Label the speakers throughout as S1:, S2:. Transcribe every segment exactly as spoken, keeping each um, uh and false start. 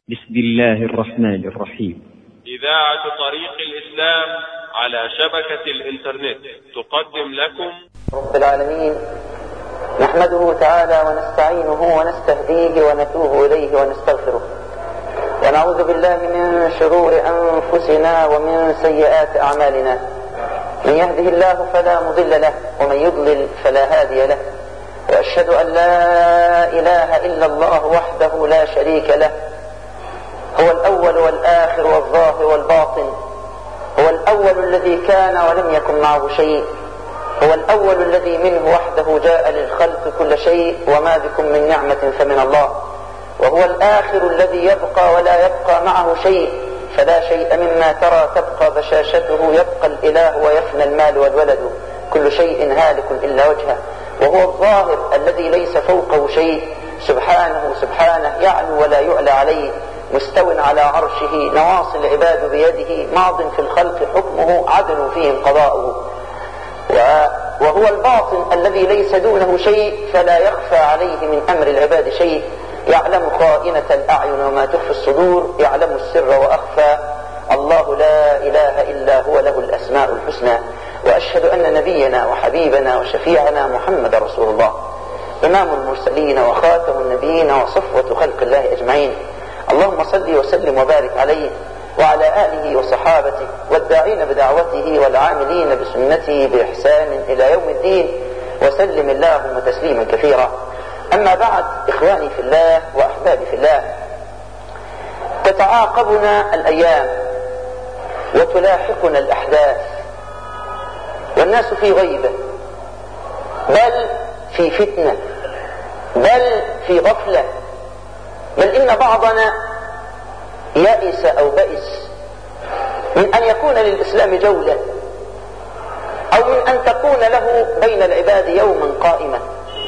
S1: بسم الله الرحمن الرحيم.
S2: إذاعة طريق الإسلام على شبكة الإنترنت تقدم لكم
S3: رب العالمين، نحمده تعالى ونستعينه ونستهديه ونتوب إليه ونستغفره، ونعوذ بالله من شرور أنفسنا ومن سيئات أعمالنا. من يهده الله فلا مضل له ومن يضلل فلا هادي له، وأشهد أن لا إله إلا الله وحده لا شريك له، هو الأول والآخر والظاهر والباطن، هو الأول الذي كان ولم يكن معه شيء، هو الأول الذي منه وحده جاء للخلق كل شيء، وما بكم من نعمة فمن الله، وهو الآخر الذي يبقى ولا يبقى معه شيء، فلا شيء مما ترى تبقى بشاشته، يبقى الإله ويفنى المال والولد، كل شيء هالك إلا وجهه، وهو الظاهر الذي ليس فوقه شيء، سبحانه سبحانه يعلو ولا يعلى عليه، مستو على عرشه، نواصي العباد بيده، ماض في الخلق حكمه، عدل فيهم قضاؤه، وهو الباطن الذي ليس دونه شيء، فلا يخفى عليه من أمر العباد شيء، يعلم خائنة الأعين وما تخفي الصدور، يعلم السر وأخفى، الله لا إله إلا هو، له الأسماء الحسنى. وأشهد أن نبينا وحبيبنا وشفيعنا محمد رسول الله، إمام المرسلين وخاتم النبيين وصفوة خلق الله أجمعين. اللهم صل وسلم وبارك عليه وعلى آله وصحابته والداعين بدعوته والعاملين بسنته بإحسان إلى يوم الدين، وسلم اللهم تسليما كثيرا. أما بعد، إخواني في الله وأحبابي في الله، تتعاقبنا الأيام وتلاحقنا الأحداث، والناس في غيبة، بل في فتنة، بل في غفلة، بل إن بعضنا يئس أو بئس من أن يكون للإسلام جولة، أو من أن تكون له بين العباد يوما قائمة.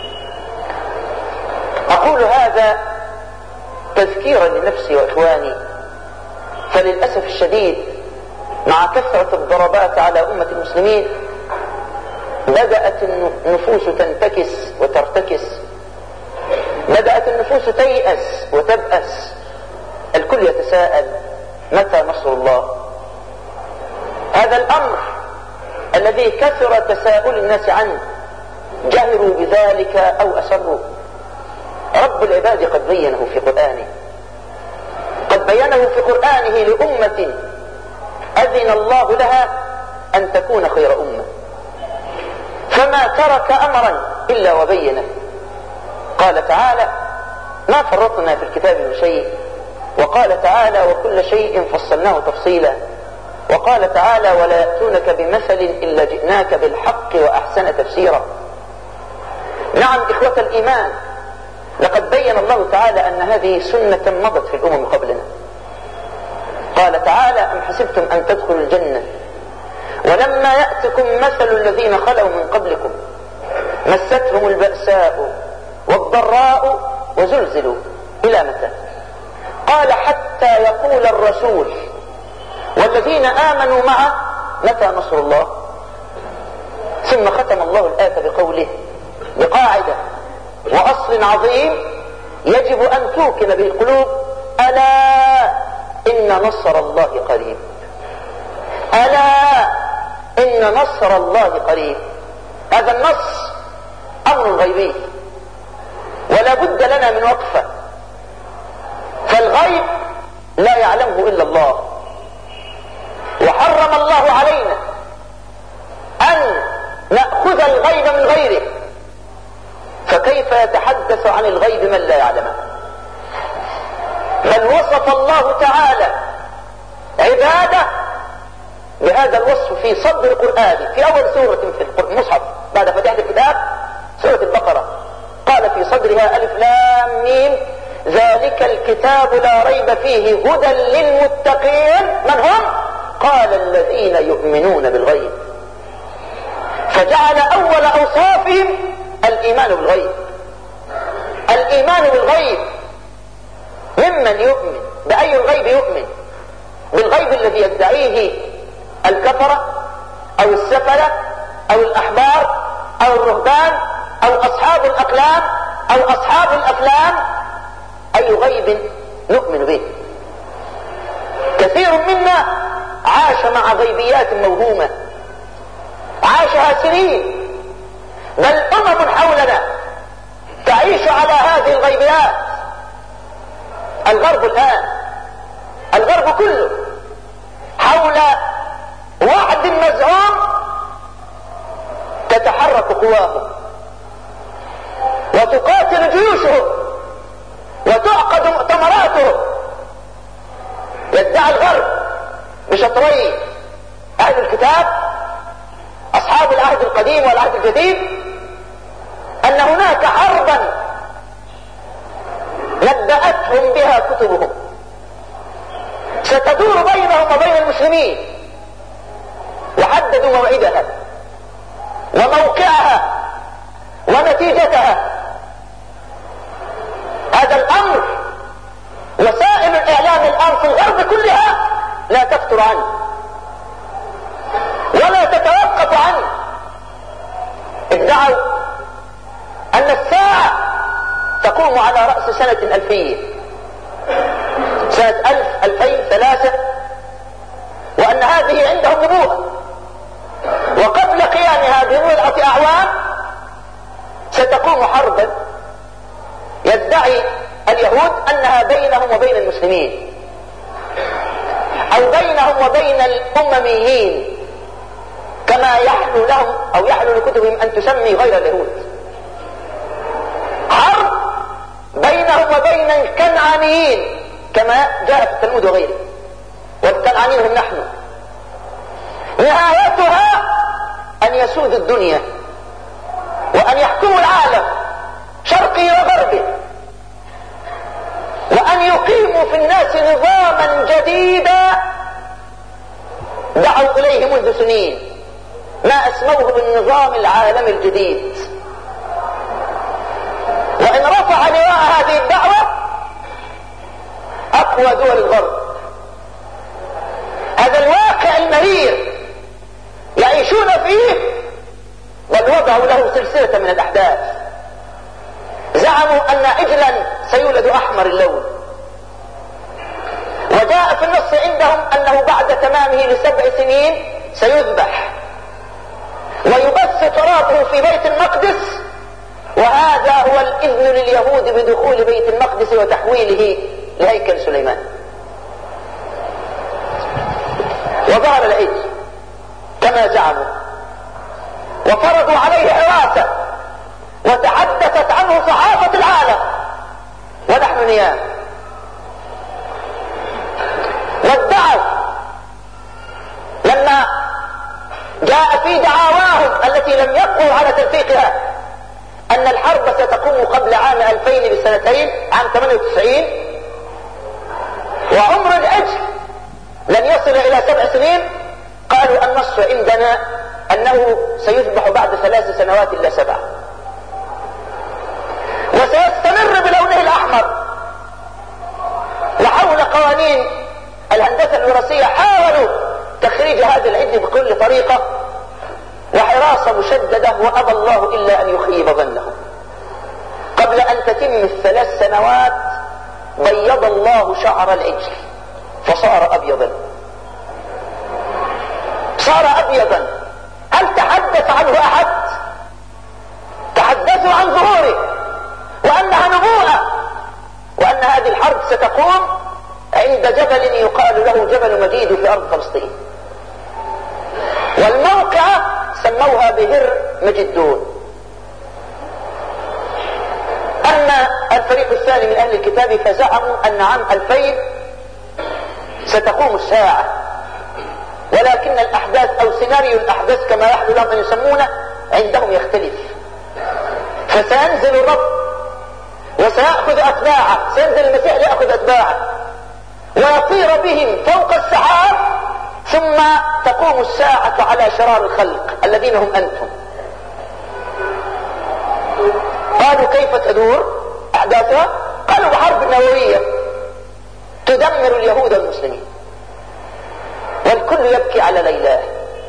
S3: أقول هذا تذكيرا لنفسي وإخواني، فللأسف الشديد مع كثرة الضربات على أمة المسلمين بدأت النفوس تنتكس وترتكس، بدأت النفوس تيأس وتبأس، الكل يتساءل متى نصر الله؟ هذا الأمر الذي كثر تساؤل الناس عنه، جهروا بذلك أو أسروا، رب العباد قد بينه في قرآنه، قد بينه في قرآنه لأمة أذن الله لها أن تكون خير أمة، فما ترك أمرا إلا وبينه. قال تعالى: ما فرطنا في الكتاب من شيء، وقال تعالى: وكل شيء فصلناه تفصيلا، وقال تعالى: ولا يأتونك بمثل إلا جئناك بالحق وأحسن تفسيرا. نعم إخوة الإيمان، لقد بين الله تعالى أن هذه سنة مضت في الأمم قبلنا. قال تعالى: أم حسبتم أن تدخلوا الجنة ولما يأتكم مثل الذين خلوا من قبلكم مستهم البأساء والضراء وزلزلوا، إلى متى؟ قال: حتى يقول الرسول والذين آمنوا معه متى نصر الله؟ ثم ختم الله الآية بقوله، بقاعدة وأصل عظيم يجب أن توقن به القلوب: ألا إن نصر الله قريب، ألا إن نصر الله قريب. هذا النص أمر غيبي ولا بد لنا من وقفة، فالغيب لا يعلمه إلا الله، وحرم الله علينا أن نأخذ الغيب من غيره، فكيف يتحدث عن الغيب من لا يعلمه؟ بل وصف الله تعالى عباده بهذا الوصف في صدر القرآن، في أول سورة في المصحف بعد فتحة الكتاب، سورة البقرة، قال في صدرها: ألف لام ميم، ذلك الكتاب لا ريب فيه هدى للمتقين. من هم؟ قال: الذين يؤمنون بالغيب. فجعل أول أوصافهم الإيمان بالغيب. الإيمان بالغيب، ممن يؤمن بأي الغيب يؤمن؟ بالغيب الذي يدعيه الكفرة أو السفلة أو الأحبار أو الرهبان أو أصحاب الأقلام أو أصحاب الأفلام. أي غيب نؤمن به؟ عاش مع غيبيات موهومة عاشها سنين، بل أمم حولنا تعيش على هذه الغيبيات. الغرب الآن، الغرب كله حول وعد مزعوم تتحرك قواهم وتقاتل جيوشهم وتعقد مؤتمراتهم. يدعي الغرب بشطري أهل الكتاب أصحاب العهد القديم والعهد الجديد أن هناك حربا نبأتهم بها كتبهم ستدور بينهم وبين المسلمين، وحددوا موعدها وموقعها ونتيجتها. هذا الأمر وسائل الإعلام الآن في الغرب كلها لا تفتر عنه ولا تتوقف عنه. ادعوا أن الساعة تقوم على رأس سنة ألفية، سنة ألف ألفين ثلاثة، وأن هذه عندهم نبوءة، وقبل قيامها ببضعة أعوام ستقوم حربا يدعي اليهود أنها بينهم وبين المسلمين أو بينهم وبين الأمميين، كما يحلو لهم أو يحلو لكتبهم أن تسمي غير اليهود. حرب بينهم وبين الكنعانيين كما جاء في التلمود وغيره، والكنعانيين هم نحن. نهايتها أن يسود الدنيا وأن يحكموا العالم شرقي وغربي، وأن يقيموا في الناس نظاما جديدا دعوا إليه منذ سنين، ما أسموه بالنظام العالمي الجديد. وإن رفع لواء هذه الدعوة أقوى دول الغرب. هذا الواقع المرير يعيشون فيه، بل وضعوا له سلسلة من الأحداث. زعموا أن عجلا سيولد أحمر اللون، وجاء في النص عندهم أنه بعد تمامه لسبع سنين سيذبح ويبث ترابه في بيت المقدس، وهذا هو الإذن لليهود بدخول بيت المقدس وتحويله لهيكل سليمان. وظهر العجل كما زعموا وفرضوا عليه حراسة وتحدثت عنه صحافة العالم ونحن نيام. وادعوا لما جاء في دعاواهم التي لم يقوا على تلفيقها أن الحرب ستقوم قبل عام ألفين بسنتين، عام ثمانية وتسعين، وعمر العجل لن يصل إلى سبع سنين، قالوا النص عندنا أنه سيذبح بعد ثلاث سنوات إلا سبع، وسيستمر بلونه الأحمر. وحول قوانين الهندسة الوراثية حاولوا تخريج هذا العجل بكل طريقة، وحراسة مشددة، وأبى الله إلا أن يخيب ظنهم. قبل أن تتم الثلاث سنوات بيض الله شعر العجل فصار أبيضا، صار أبيضا. هل تحدث عنه أحد؟ تحدثوا عن ظهوره وأنها نبوءة، وأن هذه الحرب ستقوم عند جبل يقال له جبل مجيد في أرض فلسطين، والموقع سموها بهر مجدون. أما الفريق الثاني من أهل الكتاب فزعموا أن عام ألفين ستقوم الساعة، ولكن الأحداث أو سيناريو الأحداث كما يحلو لهم أن يسمونه عندهم يختلف. فسينزل الرب وسيأخذ أتباعه، سينزل المسيح ليأخذ أتباعه ويطير بهم فوق السحاب، ثم تقوم الساعة على شرار الخلق الذين هم أنتم. قالوا كيف تدور أحداثها؟ قالوا بحرب نووية تدمر اليهود والمسلمين. والكل يبكي على ليلاه.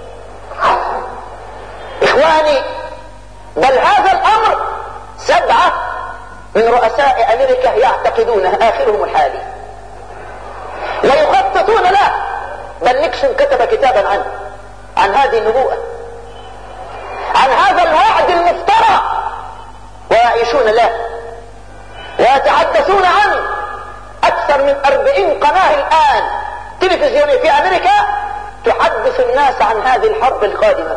S3: إخواني، بل هذا الأمر سبعة من رؤساء أمريكا يعتقدونه، آخرهم الحالي، ويخططون له، بل بل نيكسون كتب كتابا عنه، عن هذه النبوءة، عن هذا الوعد المفترى، ويعيشون له ويتحدثون عنه. أكثر من أربعين قناة الآن تلفزيونية في أمريكا تحدث الناس عن هذه الحرب القادمة،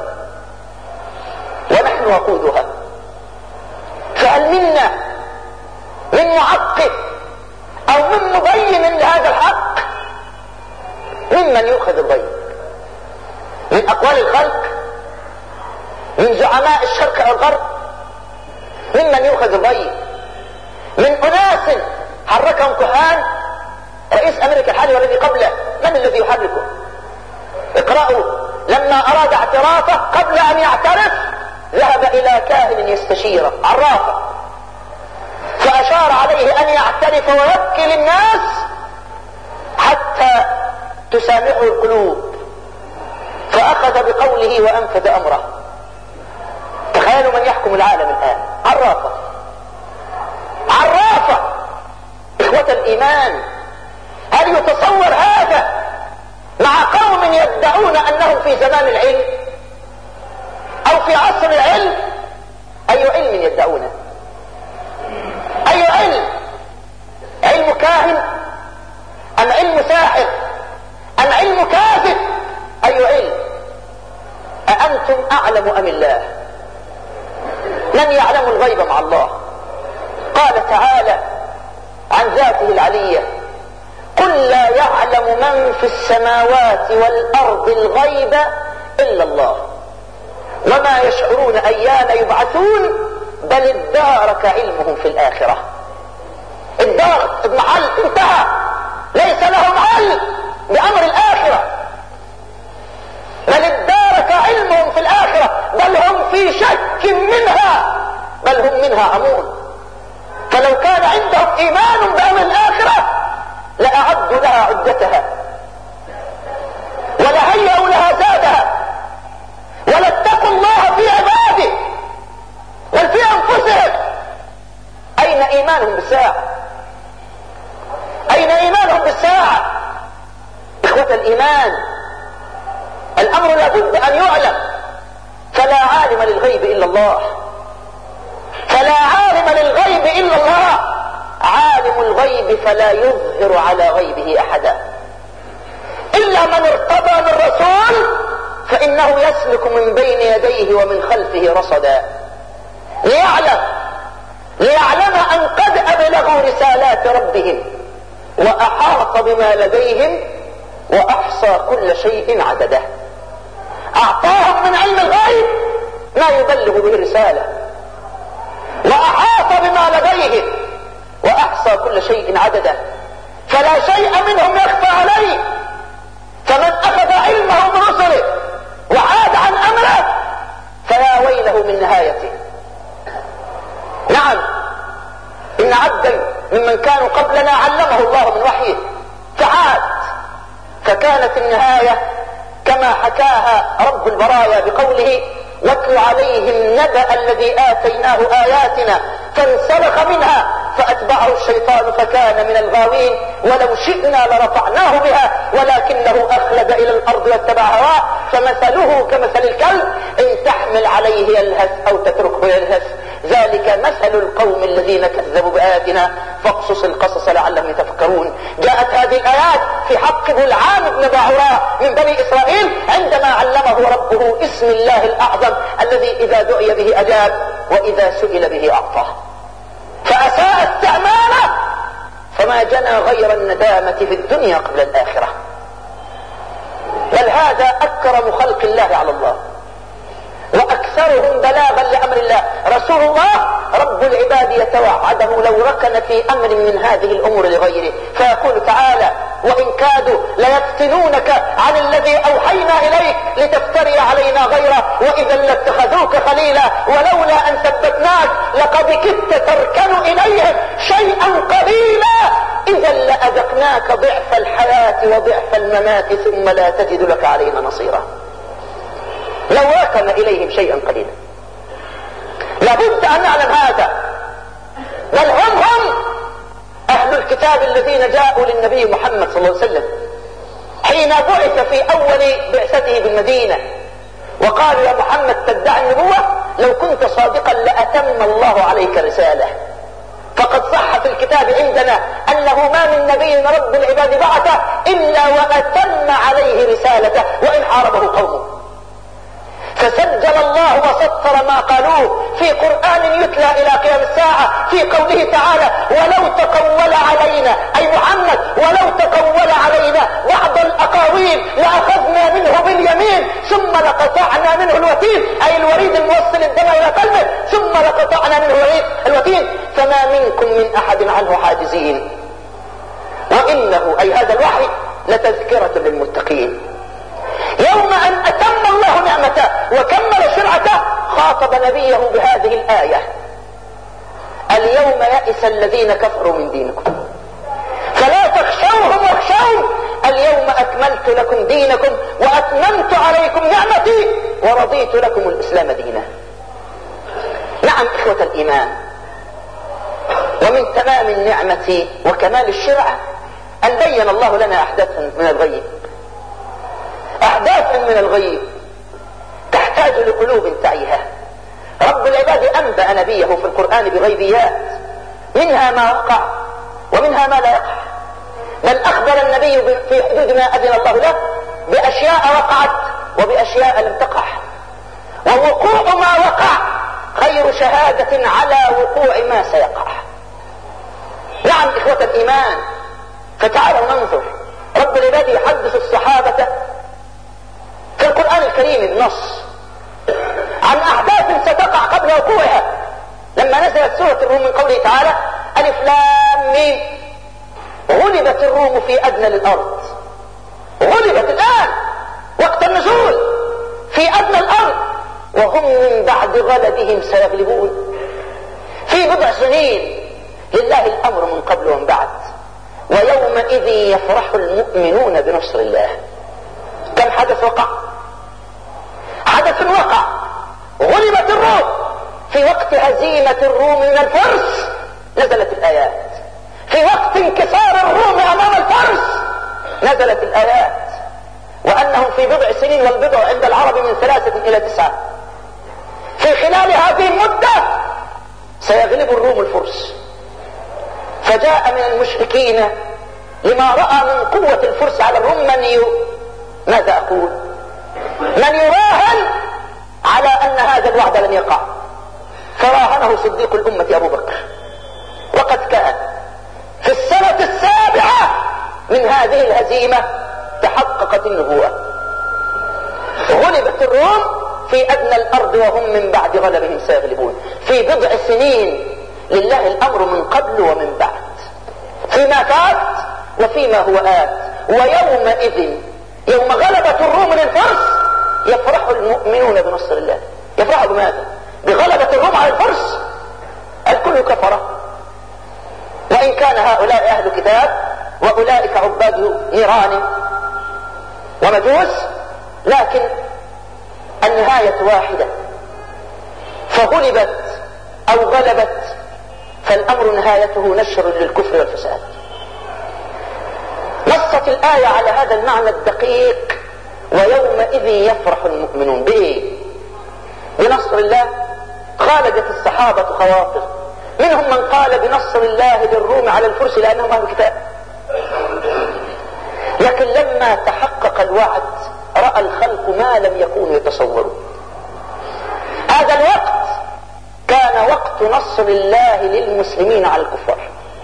S3: ونحن وقودها. فهل منا من معقب أو من مبين لهذا الحق؟ ممن يؤخذ الغيب من أقوال الخلق، من زعماء الشرق أو الغرب، ممن يؤخذ الغيب من أناس حركهم كهان. رئيس أمريكا الحالي والذي قبله من الذي يحركه؟ اقرأوا، لما أراد اعترافه قبل أن يعترف ذهب إلى كاهن يستشيره، عرافه، فأشار عليه أن يعترف ويبكي للناس حتى تسامحه القلوب، فأخذ بقوله وأنفذ أمره. تخيلوا من يحكم العالم الآن، عرافة عرافة. إخوة الإيمان، هل يتصور هذا مع قوم يدعون أنهم في زمان العلم أو في عصر العلم؟ أي علم يدعونه؟ أي علم؟ علم كاهن أم علم ساحر أم علم كاذب؟ أي علم؟ أأنتم أعلم أم الله؟ من يعلم الغيب مع الله؟ قال تعالى عن ذاته العلية: قل لا يعلم من في السماوات والأرض الغيب إلا الله وما يشعرون أيان يبعثون بل ادارك علمهم في الآخرة. ادارك، اضمحل، انتهى، ليس لهم علم بأمر الآخرة، بل ادارك علمهم في الآخرة، بل هم في شك منها، بل هم منها عمون. فلو كان عندهم إيمان بأمر الآخرة لأعدوا لها عدتها ولهيئوا لها زادها ولاتقوا الله في عباده بل في أنفسهم. أين إيمانهم بالساعة؟ أين إيمانهم بالساعة؟ إخوة الإيمان، الأمر لابد أن يعلم. فلا عالم للغيب إلا الله، فلا عالم للغيب إلا الله. عالم الغيب فلا يظهر على غيبه أحدا إلا من ارتضى من رسول، فإنه يسلك من بين يديه ومن خلفه رصدا ليعلم ليعلم أن قد أبلغوا رسالات ربهم وأحاط بما لديهم وأحصى كل شيء عدده. أعطاهم من علم الغيب ما يبلغ به الرسالة، وأحاط بما لديهم وأحصى كل شيء عدده، فلا شيء منهم يخفى عليه. فمن أخذ علمه برسله وعاد عن أمره فيا ويله من نهايته. نعم، إن عبدا ممن كانوا قبلنا علمه الله من وحيه فعاد، فكانت النهاية كما حكاها رب البرايا بقوله: واتل عليهم نبأ الذي آتيناه آياتنا فانسلخ منها فأتبعه الشيطان فكان من الغاوين ولو شئنا لرفعناه بها ولكنه أخلد إلى الأرض واتبع هواه فمثله كمثل الكلب إن تحمل عليه يلهث أو تتركه يلهث ذلك مثل القوم الذين كذبوا بآياتنا فاقصص القصص لعلهم يتفكرون. جاءت هذه الآيات في حق بلعام بن باعوراء من بني إسرائيل عندما علمه ربه اسم الله الأعظم الذي إذا دعي به أجاب وإذا سئل به أعطاه، فأساء استعماله فما جنى غير الندامة في الدنيا قبل الآخرة. بل هذا أكرم خلق الله على الله وأكثرهم بلاغا لأمر الله. رسول الله رب العباد يتوعده لو ركن في أمر من هذه الأمور لغيره، فيقول تعالى: وإن كادوا ليفتنونك عن الذي أوحينا إليك لتفتري علينا غيره وإذا لاتخذوك خليلا ولولا أن ثبتناك لقد كدت تركن إليهم شيئا قليلا إذا لأذقناك ضعف الحياة وضعف الممات ثم لا تجد لك علينا نصيرا. لو ركن إليهم شيئا قليلا. لابد أن نعلم هذا. بل هم هم أهل الكتاب الذين جاءوا للنبي محمد صلى الله عليه وسلم حين بعث في أول بعثته بالمدينة وقالوا يا محمد تدعي النبوة، لو كنت صادقا لأتم الله عليك رسالة. فقد صح في الكتاب عندنا أنه ما من نبي رب العباد بعثه إلا وأتم عليه رسالته وإن حاربه قومه. فسجل الله وسطر ما قالوه في قرآن يتلى إلى قيام الساعة في قوله تعالى ولو تقول علينا، أي محمد ولو تقول علينا بعض الأقاويل لأخذنا منه باليمين ثم لقطعنا منه الوتين، أي الوريد الموصل الدم إلى قلبه، ثم لقطعنا منه الوتين فما منكم من أحد عنه حاجزين. وإنه أي هذا الوحي لتذكرة للمتقين. يوم أن أتم الله نعمته وكمل شرعته خاطب نبيه بهذه الآية: اليوم يئس الذين كفروا من دينكم فلا تخشوهم واخشون اليوم أكملت لكم دينكم وأتممت عليكم نعمتي ورضيت لكم الإسلام دينا. نعم إخوة الإيمان، ومن تمام النعمة وكمال الشرع أن بين الله لنا أحداثا من الغيب، أحداث من الغيب تحتاج لقلوب تعيها. رب العباد أنبأ نبيه في القرآن بغيبيات منها ما وقع ومنها ما لا يقع، بل أخبر النبي في حدود ما أذن الله له بأشياء وقعت وبأشياء لم تقع، ووقوع ما وقع خير شهادة على وقوع ما سيقع. نعم إخوة الإيمان، فتعالوا ننظر. رب العباد يحدث الصحابة في القرآن الكريم النص عن أحداث ستقع قبل وقوعها. لما نزلت سورة الروم من قوله تعالى ألف لام ميم غلبت الروم في أدنى الأرض، غلبت الآن وقت النزول في أدنى الأرض، وهم من بعد غلبهم سيغلبون. في بضع سنين لله الأمر من قبل ومن بعد، ويومئذ يفرح المؤمنون بنصر الله. كم حدث وقع؟ حدث وقع غلبت الروم في وقت هزيمة الروم من الفرس نزلت الآيات، في وقت انكسار الروم أمام الفرس نزلت الآيات، وأنهم في بضع سنين، والبضع عند العرب من ثلاثة إلى تسعة، في خلال هذه المدة سيغلب الروم الفرس. فجاء من المشركين لما رأى من قوة الفرس على الروم من ي... ماذا أقول من يراهن على أن هذا الوعد لن يقع، فراهنه صديق الأمة أبو بكر، وقد كان في السنة السابعة من هذه الهزيمة تحققت النبوة. غلبت الروم في أدنى الأرض وهم من بعد غلبهم سيغلبون. في بضع سنين لله الأمر من قبل ومن بعد، فيما فات وفيما هو آت. ويومئذ يوم غلبت الروم للفرس يفرح المؤمنون بنصر الله. يفرحوا بماذا؟ بغلبة الروم على الفرس. الكل كفر، وإن كان هؤلاء أهل كتاب وأولئك عباد نيران ومجوس، لكن النهاية واحدة. فغلبت أو غلبت فالأمر نهايته نشر للكفر والفساد. نصت الآية على هذا المعنى الدقيق: ويومئذ يفرح المؤمنون. بإيه؟ بنصر الله. خالدت الصحابة خواطر، منهم من قال بنصر الله للروم على الفرس لأنهم أهل الكتاب، لكن لما تحقق الوعد رأى الخلق ما لم يكونوا يتصوروا. هذا الوقت كان وقت نصر الله للمسلمين على الكفار.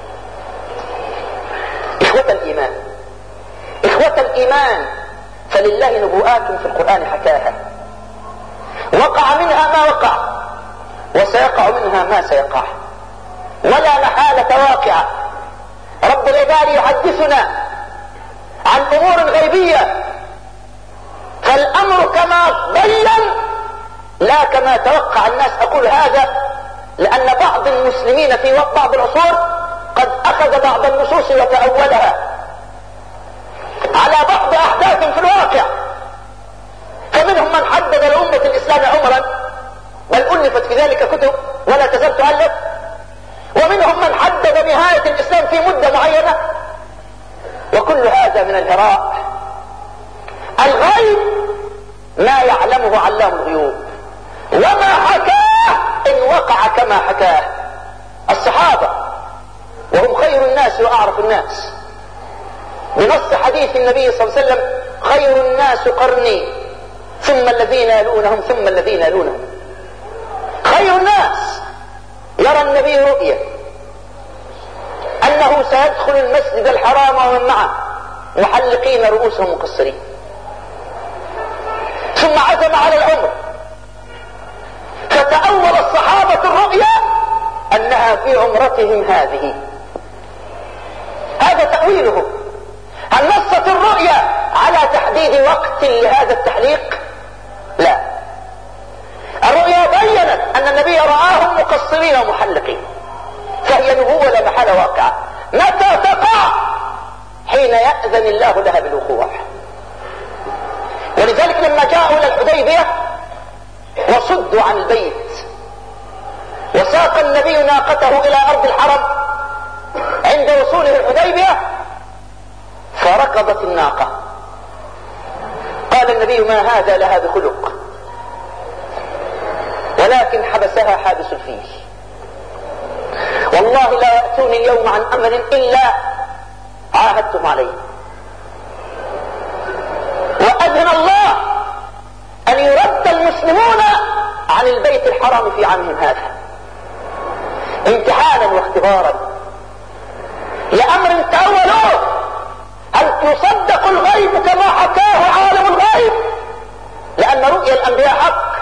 S3: إخوة الإيمان، إخوة الإيمان، فلله نبوءات في القرآن حكاها، وقع منها ما وقع وسيقع منها ما سيقع، ولا محالة واقعة. رب العباد يحدثنا عن أمور غيبية، فالأمر كما بين لا كما توقع الناس. أقول هذا لأن بعض المسلمين في بعض العصور قد أخذ بعض النصوص وتأولها على بعض أحداث في الواقع، فمنهم من حدد لأمة الإسلام عمرا، بل ألفت في ذلك كتب ولا تزال تؤلف، ومنهم من حدد نهاية الإسلام في مدة معينة، وكل هذا من الهراء الغيب ما يعلمه علام الغيوب، وما حكاه إن وقع كما حكاه. الصحابة وهم خير الناس وأعرف الناس، بنص حديث النبي صلى الله عليه وسلم: خير الناس قرني ثم الذين يلونهم ثم الذين يلونهم. خير الناس يرى النبي رؤية أنه سيدخل المسجد الحرام ومن معه محلقين رؤوسهم مقصرين، ثم عزم على العمر، فتأول الصحابة الرؤيا أنها في عمرتهم هذه. هذا تأويلهم. هل نصت الرؤيا على تحديد وقت لهذا التحليق؟ لا، الرؤيا بيّنت أن النبي رآهم مقصرين ومحلقين، فهي نبوة لا محالة واقعة. متى تقع؟ حين يأذن الله لها بالوقوع. ولذلك لما جاءوا إلى الحديبية وصدوا عن البيت، وساق النبي ناقته إلى أرض الحرم، عند وصوله الحديبية فركضت الناقة. قال النبي: ما هذا لها بخلق، ولكن حبسها حابس الفيل. والله لا يأتوني اليوم عن أمر إلا عاهدتم عليه. وأذن الله أن يرد المسلمون عن البيت الحرام في عامهم هذا امتحانا واختبارا لأمر تأولوه. هل يصدق الغيب كما حكاه عالم الغيب لأن رؤيا الأنبياء حق،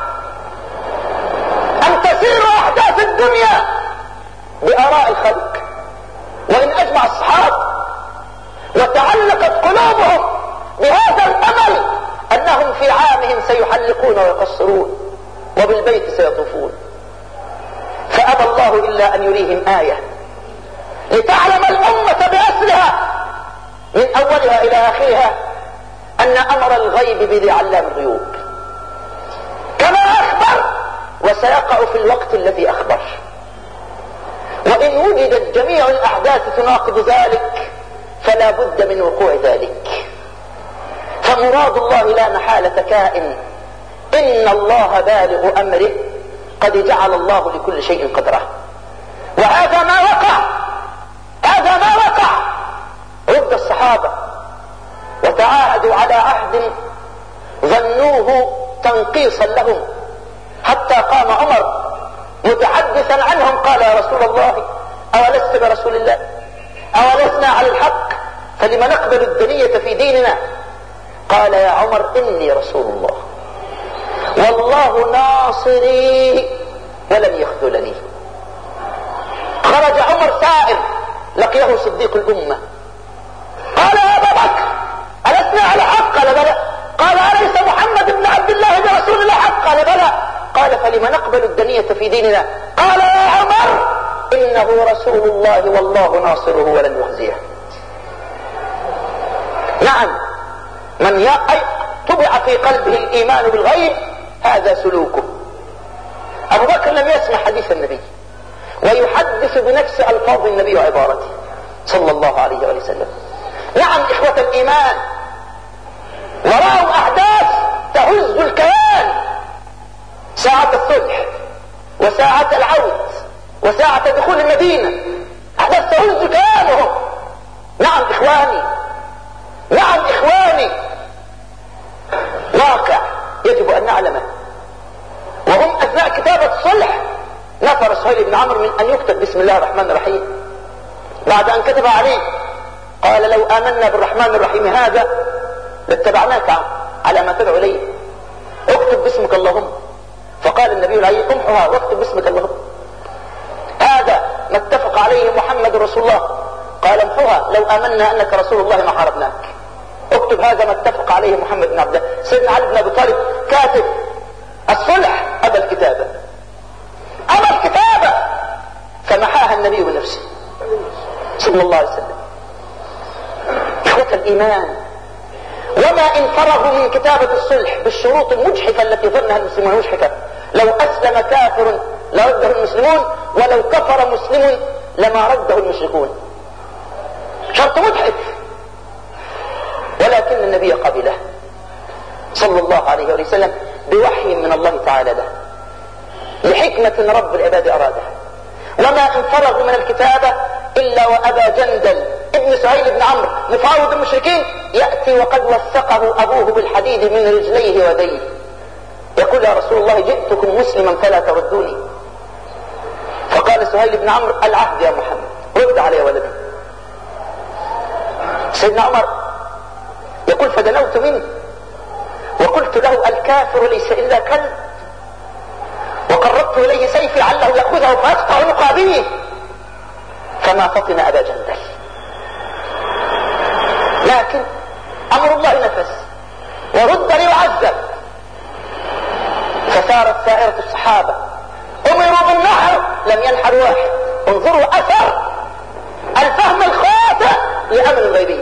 S3: أم تسير أحداث الدنيا بآراء الخلق؟ وإن أجمع الصحابة وتعلقت قلوبهم بهذا الأمل أنهم في عامهم سيحلقون ويقصرون وبالبيت سيطوفون، فأبى الله إلا أن يريهم آية لتعلم الأمة بأسرها من أولها إلى آخرها أن أمر الغيب بذي علام الغيوب كما أخبر، وسيقع في الوقت الذي أخبر. وإن وجدت جميع الأحداث تناقض ذلك فلا بد من وقوع ذلك. فمراد الله لا محالة كائن، إن الله بالغ أمره، قد جعل الله لكل شيء قدره. وهذا ما وقع، هذا ما وقع. رد الصحابة وتعاهدوا على عهد ظنوه تنقيصا لهم، حتى قام عمر متحدثا عنهم قال: يا رسول الله، أولست برسول الله؟ أولسنا على الحق؟ فلما نقبل الدنية في ديننا؟ قال: يا عمر إني رسول الله والله ناصري ولن يخذلني. خرج عمر سائر لقيه صديق الأمة، قال: يا أبا بكر ألسنا على حق؟ قال: بلى. قال: أليس محمد بن عبد الله برسول الله حق؟ قال: بلى. قال: فلما نقبل الدنية في ديننا؟ قال: يا عمر إنه رسول الله والله ناصره ولن يخزيه. نعم، من طبع في قلبه الإيمان بالغيب هذا سلوكه. أبو بكر لم يسمع حديث النبي ويحدث بنفس ألفاظ النبي وعبارته صلى الله عليه وسلم. نعم إخوة الإيمان، وراءوا أحداث تهز الكيان، ساعة الصلح وساعة العود وساعة دخول المدينة، أحداث تهز كيانهم. نعم إخواني، نعم إخواني، واقع يجب أن نعلمه. وهم أثناء كتابة الصلح نفر سهيل بن عمرو من أن يكتب بسم الله الرحمن الرحيم، بعد أن كتب عليه قال: لو آمنا بالرحمن الرحيم هذا لاتبعناك على ما تدعو إليه، اكتب باسمك اللهم. فقال النبي عليه: امحها واكتب باسمك اللهم، هذا ما اتفق عليه محمد رسول الله. قال: امحها، لو آمنا أنك رسول الله ما حاربناك. اكتب هذا ما اتفق عليه محمد بن عبد الله. سيدنا علي بن أبي طالب كاتب الصلح أبى الكتابة، أبى الكتابة، فمحاها النبي بنفسه صلى الله عليه وسلم. إخوة الإيمان، وما إن فرغوا من كتابة الصلح بالشروط المجحفة التي ظنها المسلمون مجحفة، لو أسلم كافر لرده المسلمون، ولو كفر مسلم لما رده المشركون. شرط مجحف، ولكن النبي قبله صلى الله عليه وسلم بوحي من الله تعالى له لحكمة رب العباد أرادها. وما انفرغوا من الكتابة إلا وأبا جندل ابن سهيل بن عمرو مفاوض المشركين يأتي وقد وثقه أبوه بالحديد من رجليه وديه، يقول يا رسول الله جئتكم مسلما فلا تردوني. فقال سهيل بن عمرو العهد يا محمد، رد علي ولدي. سيدنا عمر يقول فدنوت منه وقلت له الكافر ليس إلا كلب، وقربت إليه سيفي عله يأخذه فيقطع نقابيه، فما فطن أبا جندل. لكن أمر الله نفس ورد ليعذب، فسارت سائرة الصحابة أمروا بالنحر لم ينحر واحد. انظروا أثر الفهم الخاطئ لأمر الغيبي.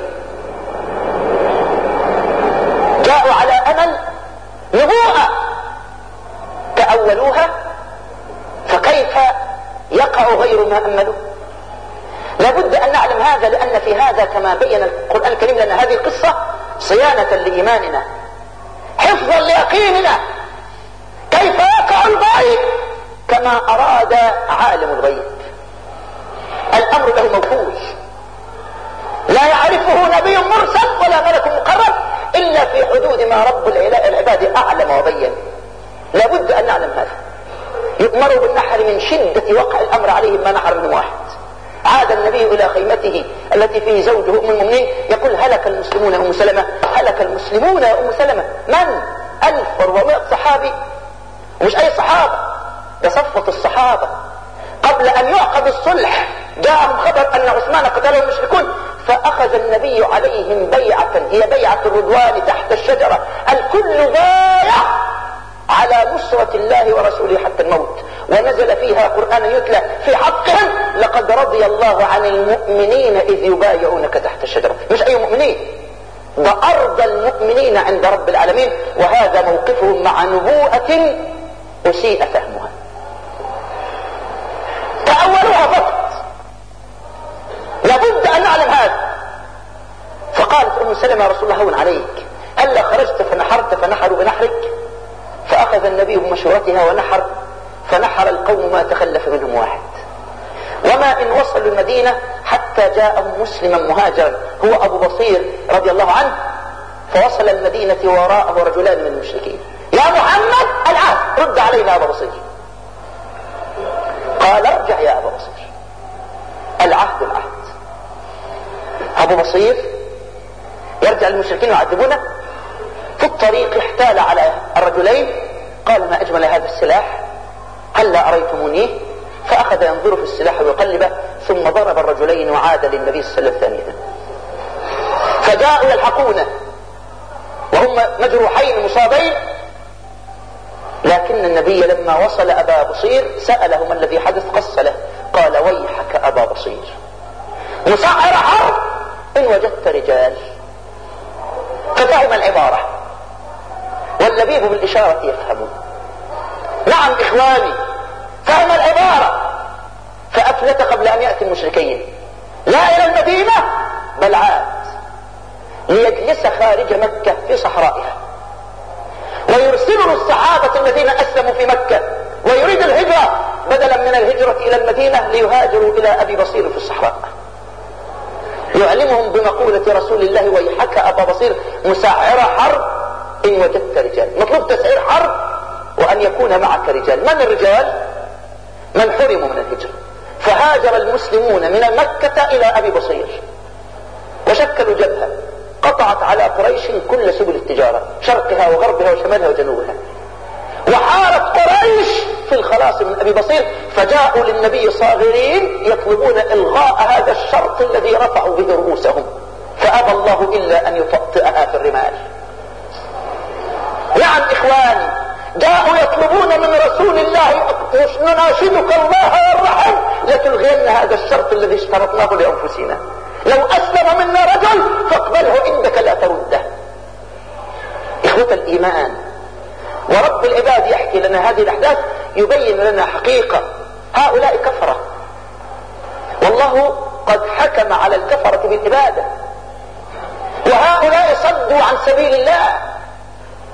S3: جاءوا على أمل نبوءة تأولوها، فكيف يقع غير ما أملوا؟ لابد أن نعلم هذا، لأن في هذا كما بين القرآن الكريم لنا هذه القصة صيانة لإيماننا، حفظا ليقيننا، كيف يقع الغيب كما أراد عالم الغيب. الأمر له موقوف، لا يعرفه نبي مرسل ولا ملك مقرب إلا في حدود ما رب العباد أعلم وبين. لابد أن نعلم هذا. يؤمر بالنحر من شدة وقع الأمر عليهم ما نحر من واحد. عاد النبي إلى خيمته التي فيه زوجه أم المؤمنين يقول هلك المسلمون يا أم سلمة، هلك المسلمون يا أم سلمة. من؟ ألف وأربعمائة صحابي، ومش أي صحابة، ده صفوة الصحابة. قبل أن يعقد الصلح جاءهم خبر أن عثمان قتله المشركون، فأخذ النبي عليهم بيعة هي بيعة الرضوان تحت الشجرة، الكل بايع على نصرة الله ورسوله حتى الموت، ونزل فيها قرآن يتلى في حقهم لقد رضي الله عن المؤمنين إذ يبايعونك تحت الشجرة. مش أي مؤمنين، ده أرض المؤمنين عند رب العالمين. وهذا موقفهم مع نبوءة أسيء فهمها، تأولوها فقط. لابد أن نعلم هذا. فقالت أم سلمة يا رسول الله هون عليك، هلا خرجت فنحرت فنحروا بنحرك؟ فأخذ النبي بمشورتها ونحر، فنحر القوم ما تخلف منهم واحد. وما إن وصلوا المدينة حتى جاءهم مسلما مهاجرا هو أبو بصير رضي الله عنه، فوصل المدينة وراءه رجلان من المشركين. يا محمد العهد، رد علينا أبو بصير. قال ارجع يا أبو بصير، العهد العهد. أبو بصير يرجع للمشركين يعذبونه. في الطريق احتال على الرجلين، قال ما أجمل هذا السلاح، هلا أريتمونيه؟ فأخذ ينظر في السلاح ويقلبه، ثم ضرب الرجلين وعاد للنبي صلى الله عليه وسلم ثانية. فجاءوا يلحقونه وهم مجروحين مصابين، لكن النبي لما وصل أبا بصير سأله ما الذي حدث، قص له، قال ويحك أبا بصير، مسعر حرب إن وجدت رجال. ففهم العبارة، واللبيب بالإشارة يفهمون. نعم إخواني، فهم العبارة، فأفلت قبل أن يأتي المشركين، لا إلى المدينة بل عاد ليجلس خارج مكة في صحرائها، ويرسله الصحابة الذين أسلموا في مكة، ويريد الهجرة بدلا من الهجرة إلى المدينة ليهاجروا إلى أبي بصير في الصحراء. يعلمهم بمقولة رسول الله ويحك أبا بصير مسعر حرب إن وجدت رجال. مطلوب تسعير حرب وأن يكون معك رجال. من الرجال؟ من حرموا من الهجرة. فهاجر المسلمون من مكة إلى أبي بصير وشكلوا جبهة قطعت على قريش كل سبل التجارة، شرقها وغربها وشمالها وجنوبها، وحارت قريش في الخلاص من أبي بصير، فجاءوا للنبي صاغرين يطلبون إلغاء هذا الشرط الذي رفعوا به رؤوسهم، فأبى الله إلا أن يطأطئها في الرمال. نعم إخواني، جاءوا يطلبون من رسول الله نناشدك الله والرحم لتلغين هذا الشرط الذي اشترطناه لأنفسنا، لو أسلم منا رجل فاقبله عندك لا ترده. إخوة الإيمان، ورب العباد يحكي لنا هذه الأحداث يبين لنا حقيقة، هؤلاء كفرة، والله قد حكم على الكفرة بالعبادة، وهؤلاء صدوا عن سبيل الله،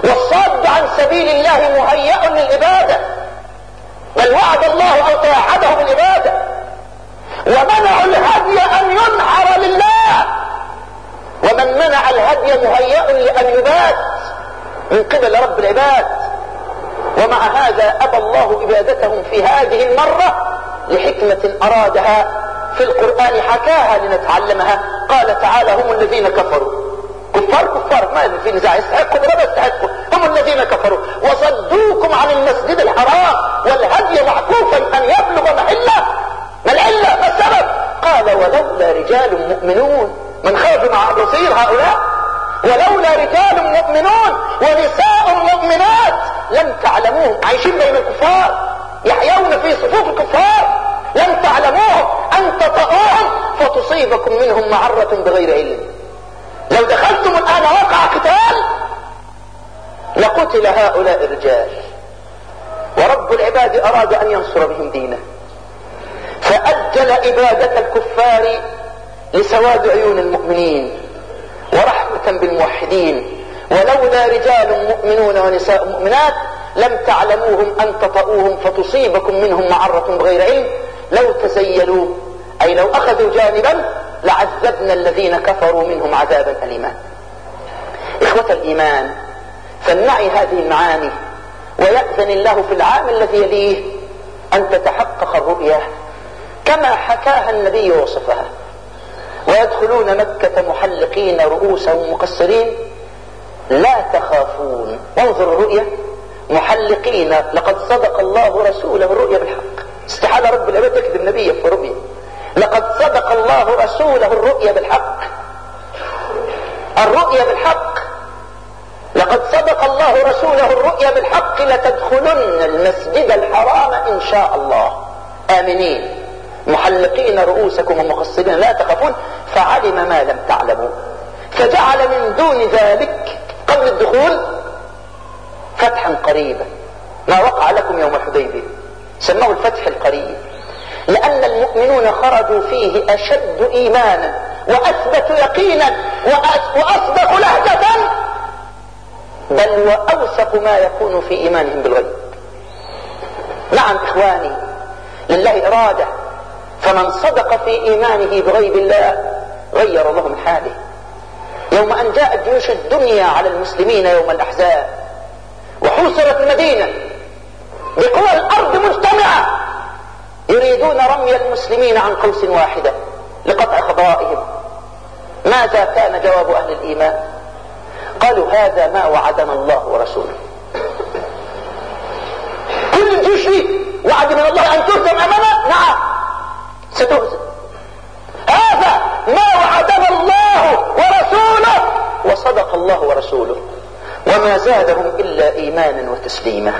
S3: والصاد عن سبيل الله مهيأ للعبادة، بل وعد الله أو توعده بالعبادة. ومنعوا الهدي أن ينحر لله، ومن منع الهدي مهيأ لأن يباد من قبل رب العباد. ومع هذا أبى الله إبادتهم في هذه المرة لحكمة أرادها في القرآن حكاها لنتعلمها. قال تعالى: هم الذين كفروا، كفار كفار ما في نزاع، يستحقوا ولا يستحقوا، هم الذين كفروا وصدوكم عن المسجد الحرام والهدي معكوفا أن يبلغ محله. ما العلة؟ ما السبب؟ قال: ولولا رجال مؤمنون. من خرج مع الرسول هؤلاء؟ ولولا رجال مؤمنون ونساء مؤمنات لم تعلموهم، عايشين بين الكفار، يحيون في صفوف الكفار، لم تعلموهم أن تطؤوهم فتصيبكم منهم معرة بغير علم. لو دخلتم الآن وقع قتال لقتل هؤلاء الرجال، ورب العباد أراد أن ينصر بهم دينه، فأجل إبادة الكفار لسواد عيون المؤمنين ورحمة بالموحدين. ولولا رجال مؤمنون ونساء مؤمنات لم تعلموهم أن تطؤوهم فتصيبكم منهم معرة بغير علم. لو تزيلوا أي لو أخذوا جانبا لعذبنا الذين كفروا منهم عذابا أليما. إخوة الإيمان، فلنعي هذه المعاني، ويأذن الله في العام الذي يليه أن تتحقق الرؤيا كما حكاها النبي ووصفها. ويدخلون مكة محلقين رؤوسهم مقصرين لا تخافون. وانظر الرؤيا: محلقين، لقد صدق الله رسوله الرؤيا بالحق. استحال رب العباد يكذب نبيه في رؤيا. لقد صدق الله رسوله الرؤيا بالحق، الرؤيا بالحق. لقد صدق الله رسوله الرؤيا بالحق لتدخلن المسجد الحرام إن شاء الله آمنين محلقين رؤوسكم ومقصرين لا تخافون فعلم ما لم تعلموا فجعل من دون ذلك قبل الدخول فتحا قريبا، ما وقع لكم يوم الحديبية سموه الفتح القريب، لأن المؤمنون خرجوا فيه أشد إيمانا وأثبتوا يقينا وأصدقوا لهجة، بل وأوثق ما يكون في إيمانهم بالغيب. نعم إخواني، لله إرادة، فمن صدق في إيمانه بغيب الله غير الله من حاله. يوم أن جاءت جيوش الدنيا على المسلمين يوم الأحزاب وحوصرت المدينة بقوى الأرض مجتمعة يريدون رمي المسلمين عن قوس واحدة لقطع خضرائهم، ماذا كان جواب أهل الإيمان؟ قالوا: هذا ما وعدنا الله ورسوله. كل الجيوش وعد من الله أن تهزم أمامنا، نعم ستهزم. هذا ما وعدنا الله ورسوله، وصدق الله ورسوله، وما زادهم إلا إيمانا وتسليما.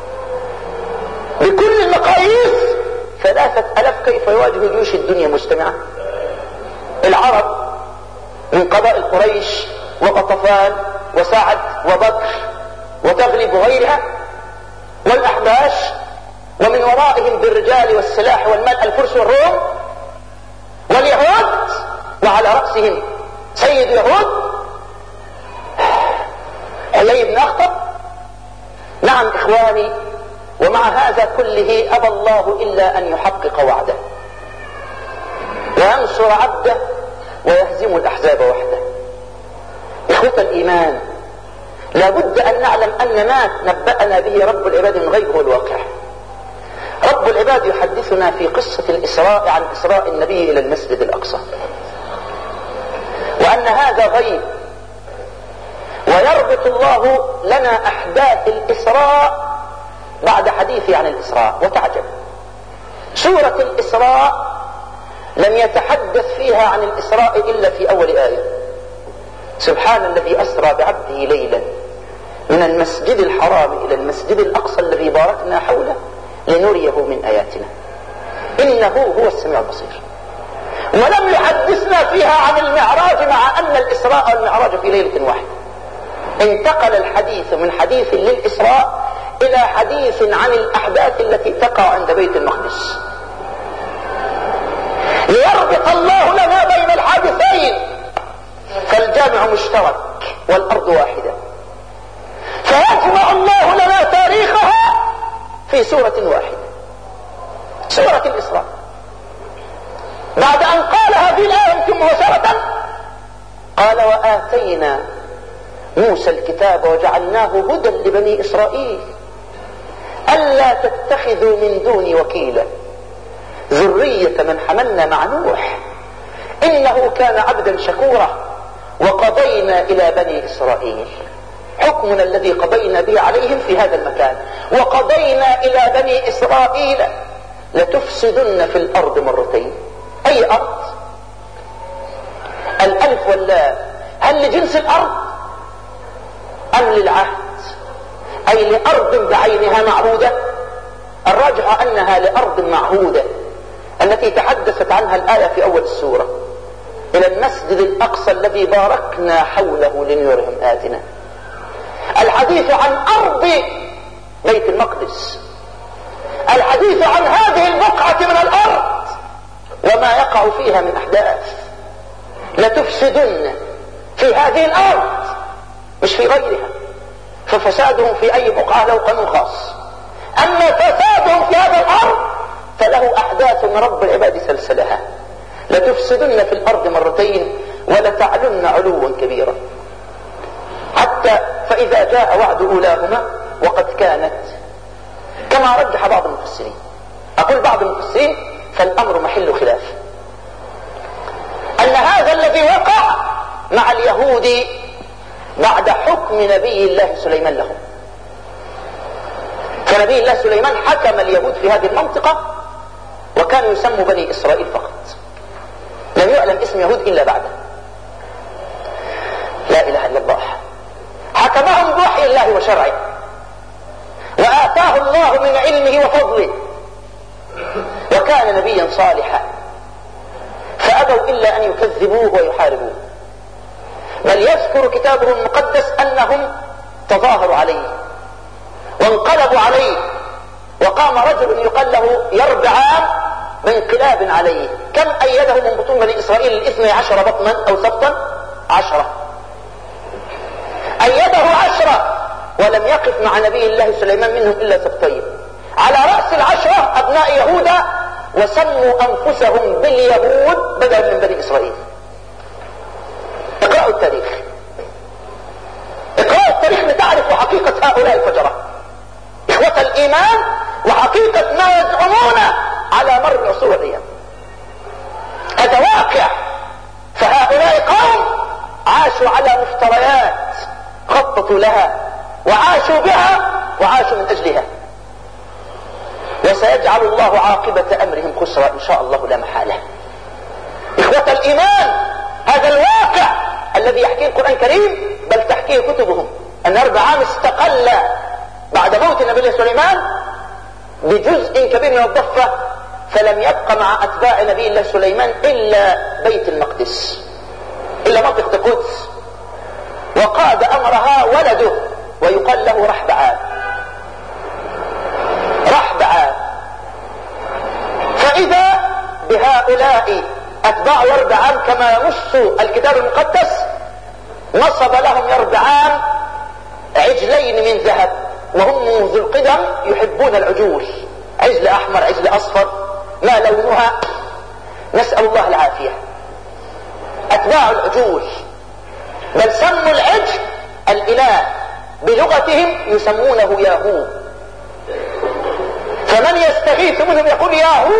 S3: بكل المقاييس ثلاثة ألاف كيف يواجه جيوش الدنيا مجتمعة؟ العرب من قبائل قريش وغطفان وسعد وبكر وتغلب وغيرها، والأحباش، ومن ورائهم بالرجال والسلاح والمال الفرس والروم واليهود، وعلى رأسهم سيد يهود حيي بن أخطب. نعم إخواني، ومع هذا كله أبى الله إلا أن يحقق وعده وينصر عبده ويهزم الأحزاب وحده. إخوة الإيمان، لابد أن نعلم أن ما نبأنا به رب العباد من غيب هو الواقع. رب العباد يحدثنا في قصة الإسراء عن إسراء النبي إلى المسجد الأقصى، وأن هذا غيب، ويربط الله لنا أحداث الإسراء بعد حديث عن الإسراء. وتعجب، سورة الإسراء لم يتحدث فيها عن الإسراء إلا في أول آية: سبحان الذي أسرى بعبده ليلا من المسجد الحرام إلى المسجد الأقصى الذي باركنا حوله لنريه من آياتنا إنه هو السميع البصير. ولم يحدثنا فيها عن المعراج، مع أن الإسراء والمعراج في ليلة واحدة. انتقل الحديث من حديث للإسراء إلى حديث عن الأحداث التي تقع عند بيت المقدس، ليربط الله لنا بين الحادثين، فالجامع مشترك والأرض واحدة. فيجمع الله لنا تاريخها في سورة واحدة، سورة الإسراء. بعد أن قال هذه الآية مباشرة قال وآتينا موسى الكتاب وجعلناه هدى لبني إسرائيل ألا تتخذوا من دوني وكيلا ذرية من حملنا مع نوح إنه كان عبدا شكورا وقضينا إلى بني إسرائيل حكمنا الذي قضينا به عليهم في هذا المكان، وقضينا إلى بني إسرائيل لتفسدن في الأرض مرتين. أي أرض؟ الألف واللام هل لجنس الأرض أم للعهد؟ أي لأرض بعينها معهودة؟ الراجح أنها لأرض معهودة التي تحدثت عنها الآية في أول السورة، إلى المسجد الأقصى الذي باركنا حوله لنرهم آياتنا. الحديث عن أرض بيت المقدس، الحديث عن هذه البقعة من الأرض وما يقع فيها من أحداث. لتفسدن في هذه الأرض مش في غيرها، ففسادهم في أي بقعة له قانون خاص، أما فسادهم في هذا الأرض فله أحداث من رب العباد سلسلها. لتفسدن في الأرض مرتين ولتعلن علوا كبيرا، حتى فإذا جاء وعد أولاهما وقد كانت كما رجح بعض المفسرين. أقول بعض المفسرين فالأمر محل خلاف، أن هذا الذي وقع مع اليهود بعد حكم نبي الله سليمان لهم. فنبي الله سليمان حكم اليهود في هذه المنطقة وكانوا يسموا بني إسرائيل فقط، لم يعلم اسم يهود إلا بعده. لا إله إلا الله. حكمهم بوحي الله وشرعه وآتاه الله من علمه وفضله وكان نبيا صالحا، فأبوا إلا أن يكذبوه ويحاربوه. بل يذكر كتابه المقدس أنهم تظاهروا عليه وانقلبوا عليه، وقام رجل يقال له يربعام بانقلاب عليه. كم أيده من بطون بني إسرائيل الاثني عشر بطنا أو سبطا؟ عشرة. أيده عشرة ولم يقف مع نبي الله سليمان منهم إلا سبطين. على رأس العشرة أبناء يهوذا وسموا أنفسهم باليهود بدلا من بني إسرائيل. اقرأوا التاريخ، اقرأوا التاريخ لتعرفوا حقيقة هؤلاء الفجرة إخوة الإيمان وحقيقة ما يزعمون على مر العصور والأيام. هذا واقع. فهؤلاء قوم عاشوا على مفتريات خططوا لها وعاشوا بها وعاشوا من أجلها، وسيجعل الله عاقبة أمرهم خسرا إن شاء الله لا محالة. إخوة الإيمان هذا الواقع الذي يحكيه القرآن الكريم بل تحكيه كتبهم. أن أربعام استقل بعد موت النبي سليمان بجزء كبير من الضفة، فلم يبقى مع أتباع نبي الله سليمان إلا بيت المقدس، إلا منطقة القدس، وقاد أمرها ولده ويقال له رحبعام. رحبعام. فإذا بهؤلاء أتباع يربعام كما ينص الكتاب المقدس نصب لهم يربعام عجلين من ذهب، وهم منذ القدم يحبون العجول، عجل أحمر عجل أصفر ما لونها، نسأل الله العافية. أتباع العجول، بل سموا العجل الإله، بلغتهم يسمونه ياهو. فمن يستغيث منهم يقول ياهو،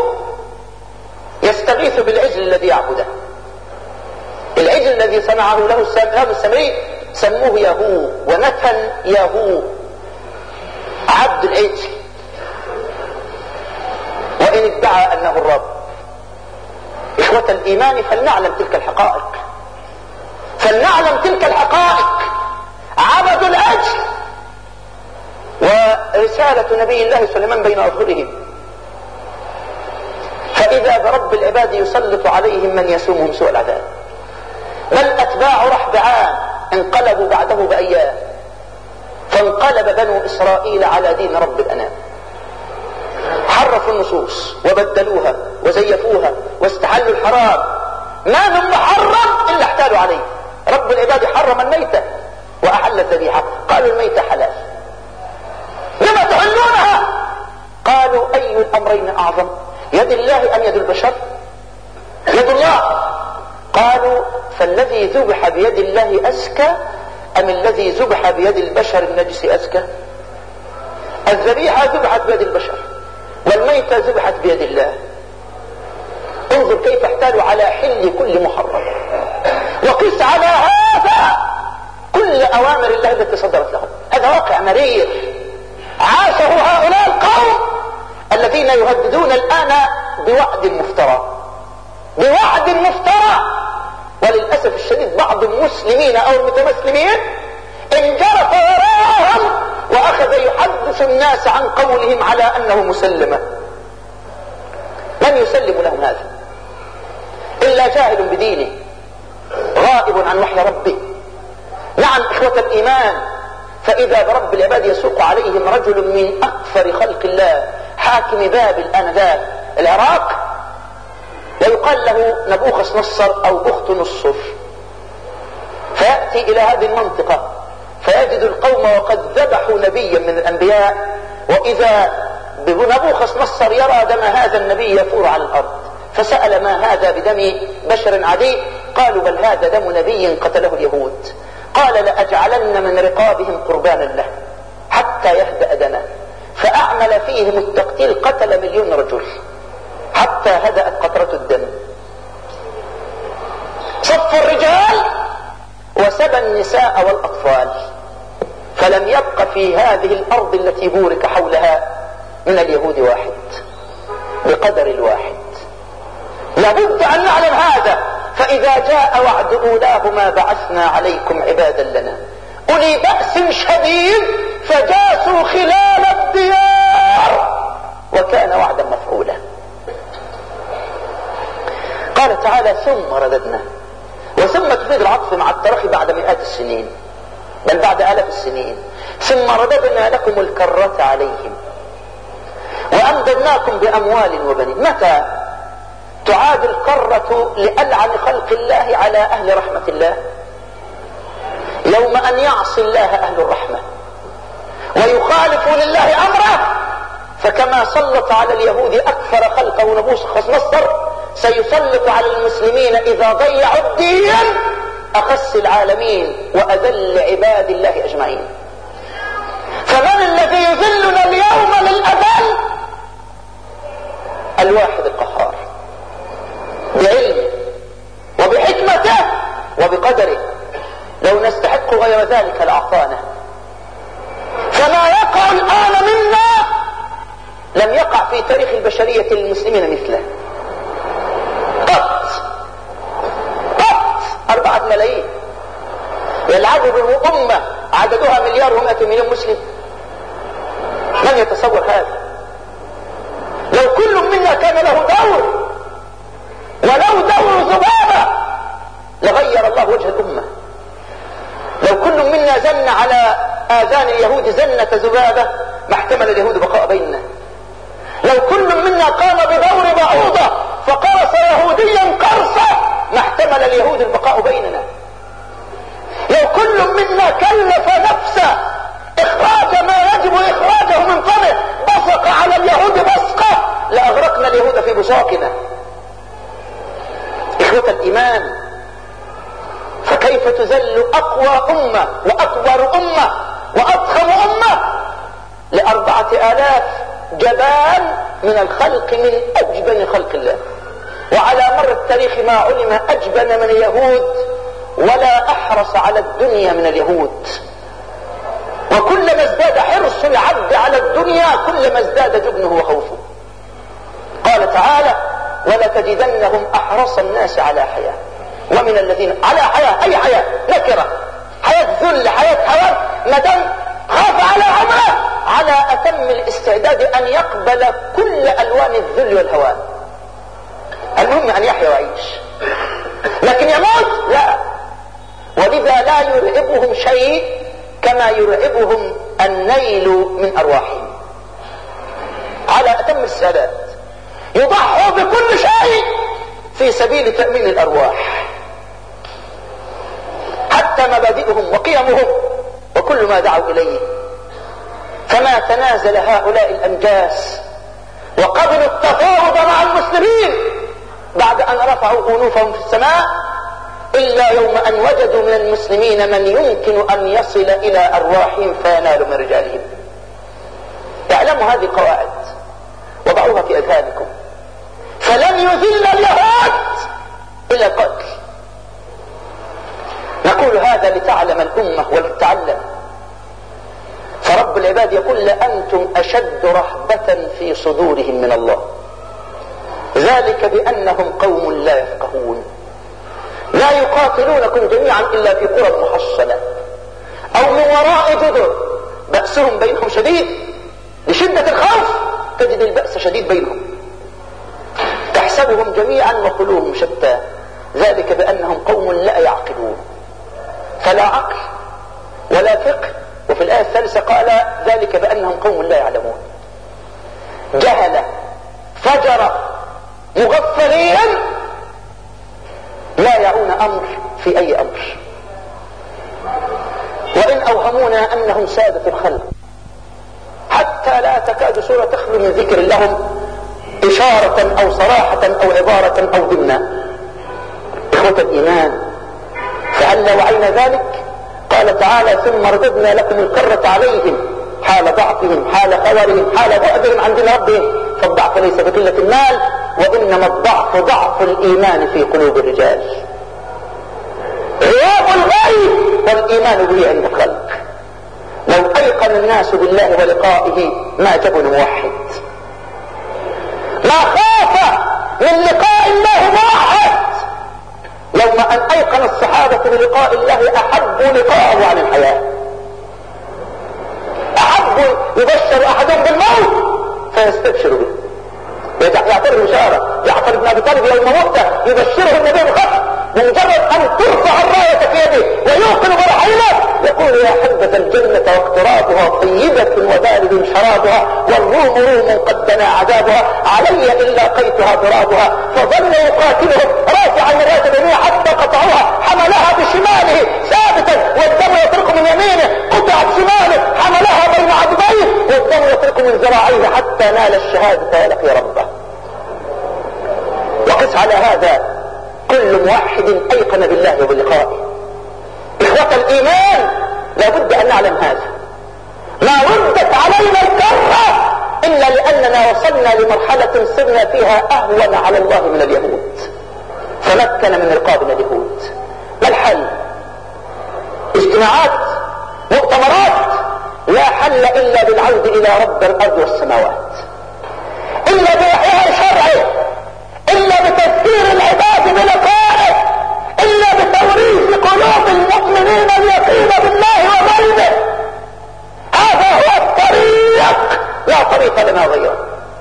S3: يستغيث بالعجل الذي يعبده. العجل الذي صنعه له السامري سموه ياهو، ونتن ياهو عبد العجل، وإن ادعى أنه الرب. إخوة الإيمان فلنعلم تلك الحقائق، فلنعلم تلك الحقائق. عبدوا العجل، ورسالة نبي الله سليمان بين أظهرهم، فإذا برب العباد يسلط عليهم من يسومهم سوء العذاب. بل أتباع رحبعام انقلبوا بعده بأيام، فانقلب بنو إسرائيل على دين رب الأنام، حرفوا النصوص وبدلوها وزيفوها واستحلوا الحرام. ما من محرم إلا احتالوا عليه. رب العباد حرم الميتة وأحل الذبيحة. قالوا الميتة حلال. لما تحلونها؟ قالوا أي الأمرين أعظم، يد الله أم يد البشر؟ يد الله. قالوا فالذي ذبح بيد الله أزكى أم الذي ذبح بيد البشر النجس أزكى؟ الذبيحة ذبحت بيد البشر والميتة ذبحت بيد الله. انظر كيف احتالوا على حل كل محرم، وقس على هذا كل أوامر الله التي صدرت لهم. هذا واقع مرير عاشه هؤلاء القوم الذين يهددون الآن بوعد مفترى، بوعد مفترى. وللأسف الشديد بعض المسلمين أو المتمسلمين انجرف وراءهم وأخذ يحدث الناس عن قولهم على أنه مسلمة. من يسلم لهم هذا إلا جاهل بدينه غائب عن وحي ربه. نعم إخوة الإيمان، فإذا برب العباد يسوق عليهم رجل من أكثر خلق الله حاكم بابل آنذاك العراق، ويقال له نبوخذ نصر أو بخت نصر، فيأتي إلى هذه المنطقة فيجد القوم وقد ذبحوا نبيا من الأنبياء، وإذا بنبوخذ نصر يرى دم هذا النبي يفور على الأرض، فسأل ما هذا بدم بشر عادي؟ قالوا بل هذا دم نبي قتله اليهود. قال لأجعلن من رقابهم قربانا له حتى يهدأ دمه، فأعمل فيهم التقتيل، قتل مليون رجل حتى هدأت قطرة الدم. صف الرجال وسبى النساء والأطفال، فلم يبق في هذه الأرض التي بورك حولها من اليهود واحد بقدر الواحد. لابد أن نعلم هذا. فإذا جاء وعد أولاهما بعثنا عليكم عبادا لنا أولي بأس شديد فجاسوا خلال الديار وكان وعدا مفعولا. قال تعالى ثم رددنا، وثم تفيد العطف مع الترخي بعد مئات السنين بل بعد آلاف السنين. ثم رددنا لكم الكرة عليهم وأمددناكم بأموال وبنين. متى تعاد الكرة لألعن خلق الله على أهل رحمة الله؟ يوم أن يعصي الله أهل الرحمة ويخالف لله أمره. فكما سلط على اليهود أكثر خلقه نبوخذ نصر سيسلط على المسلمين إذا ضيعوا الدين أخس العالمين وأذل عباد الله أجمعين. فمن الذي يذلنا اليوم للأذل؟ الواحد القهار بعلمه وبحكمته وبقدره. لو نستحق غير ذلك لأعطانا. فما يقع الآن منا لم يقع في تاريخ البشرية للمسلمين مثله قط قط. أربعة ملايين يلعبوا بالأمة عددها مليار ومائة مليون مسلم. من يتصور هذا؟ لو كل منا كان له دور ولو دور ذبابة لغير الله وجه الأمة. لو كل منا زن على آذان اليهود زنة ذبابة ما احتمل اليهود بقاء بيننا. لو كل منا قام بدور بعوضة فقرص يهوديا قرصة ما احتمل اليهود البقاء بيننا. لو كل منا كلف نفسه إخراج ما يجب إخراجه من فمه بصق على اليهود بصقة لأغرقنا اليهود في بصاقنا. إخوة الإيمان، فكيف تذل أقوى أمة وأكبر أمة وأضخم أمة لأربعة آلاف جبان من الخلق من أجبن خلق الله؟ وعلى مر التاريخ ما علم أجبن من اليهود ولا أحرص على الدنيا من اليهود. وكلما ازداد حرص العبد على الدنيا كلما ازداد جبنه وخوفه. قال تعالى ولتجدنهم أحرص الناس على حياة ومن الذين على حياة. أي حياة؟ نكرة. حياة ذل، حياة حياة مدام خاف على عمره على أتم الاستعداد أن يقبل كل ألوان الذل والهوان. المهم أن يحيا ويعيش، لكن يموت لا. ولذا لا يرعبهم شيء كما يرعبهم النيل من أرواحهم. على أتم السادات يضحوا بكل شيء في سبيل تأمين الأرواح، حتى مبادئهم وقيمهم وكل ما دعوا إليه. فما تنازل هؤلاء الأنجاس وقبلوا التفاوض مع المسلمين بعد أن رفعوا أنوفهم في السماء إلا يوم أن وجدوا من المسلمين من يمكن أن يصل إلى أرواحهم فينالوا من رجالهم. اعلموا هذه القواعد وضعوها في أذهانكم. فلن يذل اليهود إلا القتل. نقول هذا لتعلم الأمة ولتتعلم. فرب العباد يقول لأنتم أشد رهبة في صدورهم من الله، ذلك بأنهم قوم لا يفقهون، لا يقاتلونكم جميعا إلا في قرى محصنة أو من وراء جدر بأسهم بينهم شديد. لشدة الخوف تجد البأس شديد بينهم. تحسبهم جميعا وقلوبهم شتى، ذلك بأنهم قوم لا يعقلون. فلا عقل ولا فقه. وفي الآية الثالثة قال ذلك بأنهم قوم لا يعلمون. جهل فجر مغفلين لا يعون أمر في أي أمر. وإن أوهمونا أنهم سادة الخلق حتى لا تكاد سورة تخلو من ذكر لهم إشارة أو صراحة أو عبارة أو ضمنا. إخوة الإيمان، فهل لو وعينا ذلك؟ قال تعالى ثم رددنا لكم الكرة عليهم حال ضعفهم حال خورهم حال بعدهم عن دين ربهم فالضعف ليس بقلة المال وإنما الضعف ضعف الإيمان في قلوب الرجال. غياب الغيب والإيمان به عند الخلق. لو أيقن الناس بالله ولقائه ما جبن موحد، ما خاف من لقاء الله موحد. يوم أن أيقن الصحابة بلقاء الله أحبوا لقاءه عن الحياة. أحبوا يبشر أحدهم بالموت فيستبشر به، يعتبر بشارة. جعفر بن أبي طالب يوم موته يبشره النبي بالخطر بمجرد أن ترفع الراية في يده ويوقن برحيله يقول يا حبذا الجنة واقترابها طيبة وبارد شرابها والروم روم قد دنا عذابها علي إن لاقيتها ضرابها. فظل يقاتلهم رافعا الراية بيمينه حتى قطعوها، حملها بشماله ثابتا والدم يطرق من يمينه، قطعت شماله حملها بين عضبيه والدم يطرق من ذراعيه حتى نال الشهادة ولقي ربه. وقس على هذا كل موحد أيقن بالله وبلقائه. إخوة الإيمان، لابد أن نعلم هذا. ما ردت علينا الكرة إلا لأننا وصلنا لمرحلة صرنا فيها أهون على الله من اليهود، فمكن من رقابنا اليهود. ما الحل؟ اجتماعات، مؤتمرات، لا حل إلا بالعود إلى رب الأرض والسماوات، إلا بإحياء شرعه، إلا بتذكير العباد بلقائه، إلا بتوريث قلوب المؤمنين اليقين بالله وغيبه. هذا هو الطريق، لا طريق لنا غيره.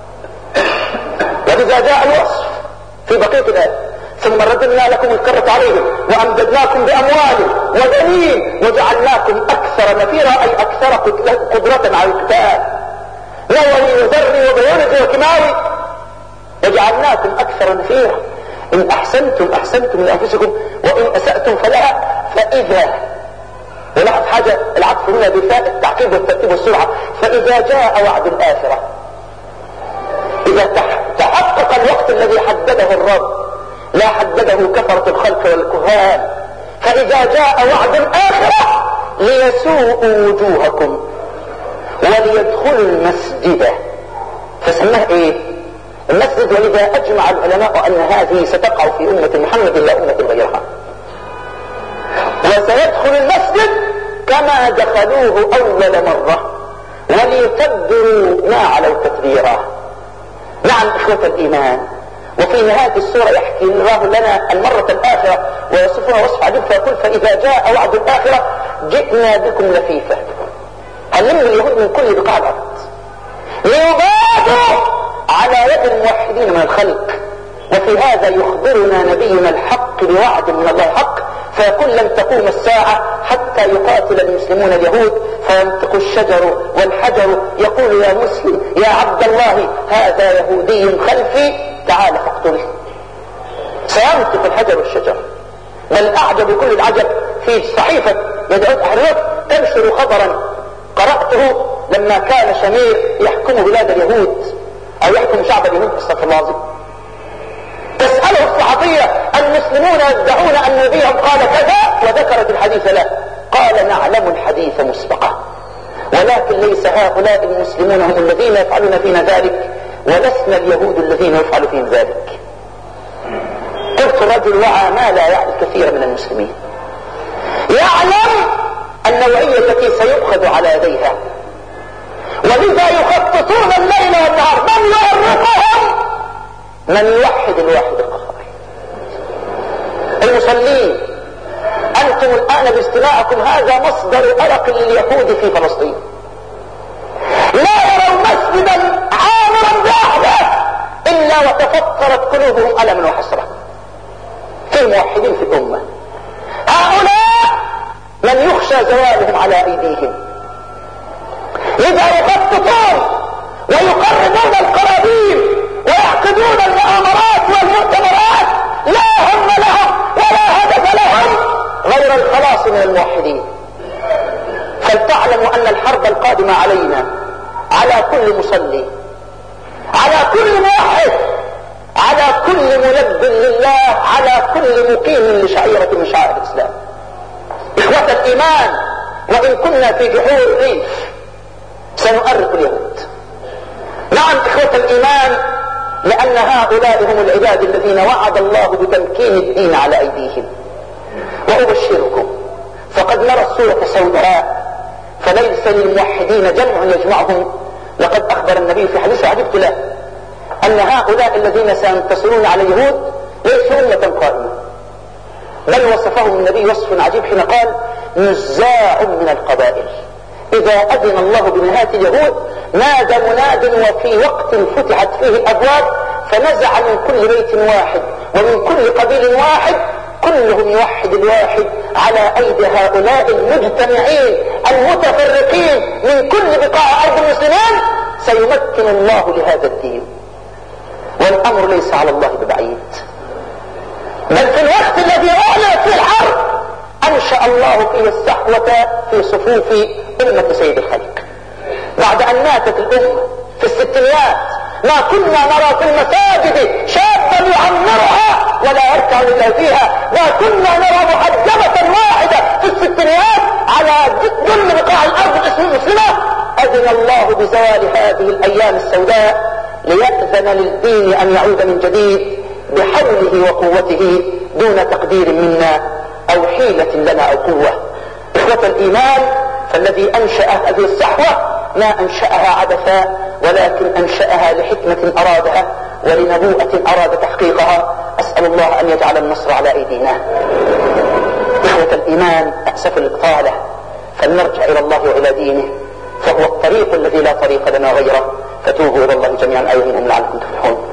S3: وإذا جاء الوصف في بقية الآية ثم رددنا لكم الكرة عليهم وأمددناكم بأموال وبنين وجعلناكم أكثر نفيرا، أي أكثر قدرة على القتال. نووي وذري وبيونسي وكيماوي وجعلناكم أكثر نفيرا. إن أحسنتم أحسنتم لأنفسكم وإن أسأتم فلها. فإذا، ولاحظ حاجة العطف هنا بفاء التعقيب والترتيب والسرعة، فإذا جاء وعد الآخرة، إذا تحقق الوقت الذي حدده الرب، لا حدده كفرة الخلق والكهان، فإذا جاء وعد الآخرة ليسوءوا وجوهكم وليدخلوا المسجد، فسماه إيه؟ المسجد. ولذا أجمع العلماء أن هذه ستقع في أمة محمد لا أمة غيرها. وسيدخل المسجد كما دخلوه أول مرة وليتبروا ما علوا تتبيرا. نعم إخوة الإيمان. وفي نهاية السورة يحكي الله لنا المرة الآخرة ويصفها وصف عجيب فيقول فإذا جاء وعد الآخرة جئنا بكم لفيفة. علموا اليهود من كل بقاع الأرض ليبادوا على يد الموحدين من الخلق. وفي هذا يخبرنا نبينا الحق بوعد من الله حق، فيقول لن تقوم الساعة حتى يقاتل المسلمون اليهود فينطق الشجر والحجر يقول يا مسلم يا عبد الله هذا يهودي خلفي تعال فاقتله. سينطق الحجر والشجر. بل أعجب كل العجب في صحيفة يدعوت أحريات تنشر خبرا قرأته لما كان شمير يحكم بلاد اليهود او يحكم شعب اليهود، استغفر الله العظيم، تسأله الصحفية: المسلمون يدعون ان نبيهم قال كذا وذكرت الحديث له، قال: نعلم الحديث مسبقا، ولكن ليس هؤلاء المسلمون هم الذين يفعلون فينا ذلك، ولسنا اليهود الذين يفعل فيهم ذلك. قلت: الرجل وعى ما لا يعي الكثير من المسلمين، يعلم النوعية التي سيؤخذ على يديها، ولذا يخططون الليل والنهار. من يؤرقهم؟ من يوحد الواحد القهار. المصلين أنتم الآن باستماعكم هذا مصدر أرق لليهود في فلسطين، لا يروا مسجدا عامرا بأحده إلا وتفطرت قلوبهم ألما وحسرة. في موحدين في الأمة، هؤلاء من يخشى زوالهم على أيديهم، لذا يخططون ويقربون القرابين ويعقدون المؤامرات والمؤتمرات، لا هم لهم ولا هدف لهم غير الخلاص من الموحدين. فلتعلموا أن الحرب القادمة علينا على كل مصلي، على كل موحد، على كل ملب لله، على كل مقيم لشعيرة من شعائر الإسلام. إخوة الإيمان، وإن كنا في جحور الريف سنؤرق اليهود. نعم إخوة الإيمان، لأن هؤلاء هم العباد الذين وعد الله بتمكين الدين على أيديهم. وأبشركم فقد نرى الصورة سوداء، فليس للموحدين جمع يجمعهم. لقد أخبر النبي في حديث عجبت له أن هؤلاء الذين سينتصرون على اليهود ليسوا أمة قائمة، بل وصفهم النبي وصف عجيب حين قال: نزاع من القبائل. إذا أذن الله بنهاية اليهود نادى مناد وفي وقت فتحت فيه الأبواب، فنزع من كل بيت واحد ومن كل قبيل واحد، كلهم يوحد الواحد على أيدي هؤلاء المجتمعين المتفرقين من كل بقاع أرض المسلمين. سيمكن الله لهذا الدين، والأمر ليس على الله ببعيد. بل في الوقت الذي أعلنت فيه الحرب أنشأ الله فيه الصحوة في صفوف أمة سيد الخلق. بعد أن ماتت الأمة في الستينيات ما كنا نرى في المساجد شابا يعمرها ولا يركع إلا فيها، ما كنا نرى محجبة واحدة في الستينيات على كل بقاع الأرض اسم المسلمة. أذن الله بزوال هذه الأيام السوداء ليأذن للدين أن يعود من جديد بحوله وقوته دون تقدير منا أو حيلة لنا أو قوة. إخوة الإيمان، فالذي أنشأ هذه الصحوة ما أنشأها عبثا، ولكن أنشأها لحكمة أرادها ولنبوءة أراد تحقيقها. أسأل الله أن يجعل النصر على أيدينا. إخوة الإيمان، أسف الإطالة، فلنرجع إلى الله وإلى دينه، فهو الطريق الذي لا طريق لنا غيره. فتوبوا إلى الله جميعا أيها المؤمنون لعلكم تفلحون.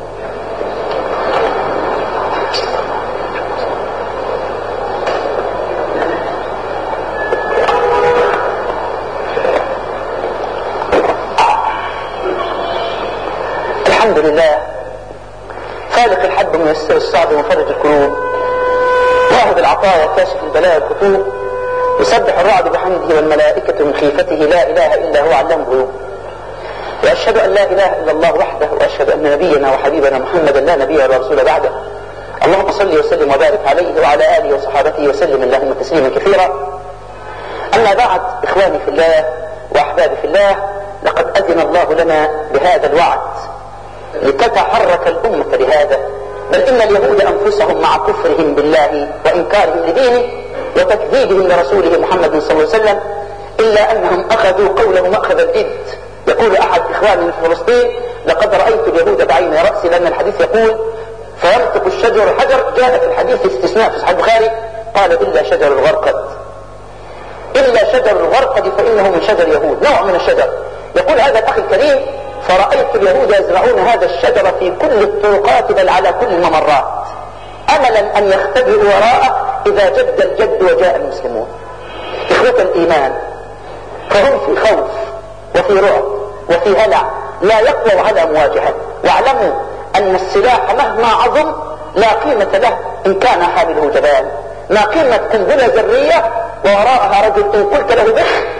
S3: الحمد لله خالق الحب ميسر الصعب ومفرج الكروب، واهب العطايا كاشف البلاء والخطوب، يسبح الرعد بحمده والملائكة من خيفته، لا إله إلا هو علام الغيوب. وأشهد أن لا إله إلا الله وحده، وأشهد أن نبينا وحبيبنا محمدا لا نبي ولا رسول بعده. اللهم صل وسلم وبارك عليه وعلى آله وصحابته وسلم اللهم تسليما كثيرا. أما بعد، إخواني في الله وأحبابي في الله، لقد أذن الله لنا بهذا الوعد لتتحرك الأمة لهذا. بل إن اليهود أنفسهم مع كفرهم بالله وإنكارهم لدينه وتكذيبهم لرسوله محمد صلى الله عليه وسلم، إلا أنهم أخذوا قوله مأخذ الجد. يقول أحد إخواننا في فلسطين: لقد رأيت اليهود بعين رأسي، لأن الحديث يقول فينطق الشجر الحجر. جاء في الحديث استثناء في صحيح البخاري، قال: إلا شجر الغرقد، إلا شجر الغرقد فإنه من شجر يهود، نوع من الشجر. يقول هذا الأخ الكريم: فرأيت اليهود يزرعون هذا الشجر في كل الطرقات بل على كل الممرات، أملا أن يختبئوا وراءه إذا جد الجد وجاء المسلمون. إخوة الإيمان، فهم في خوف وفي رعب وفي هلع، لا يقوى على مواجهة. واعلموا أن السلاح مهما عظم لا قيمة له إن كان حامله جبان. ما قيمة قنبلة ذرية ووراءها رجل إن قلت له بخ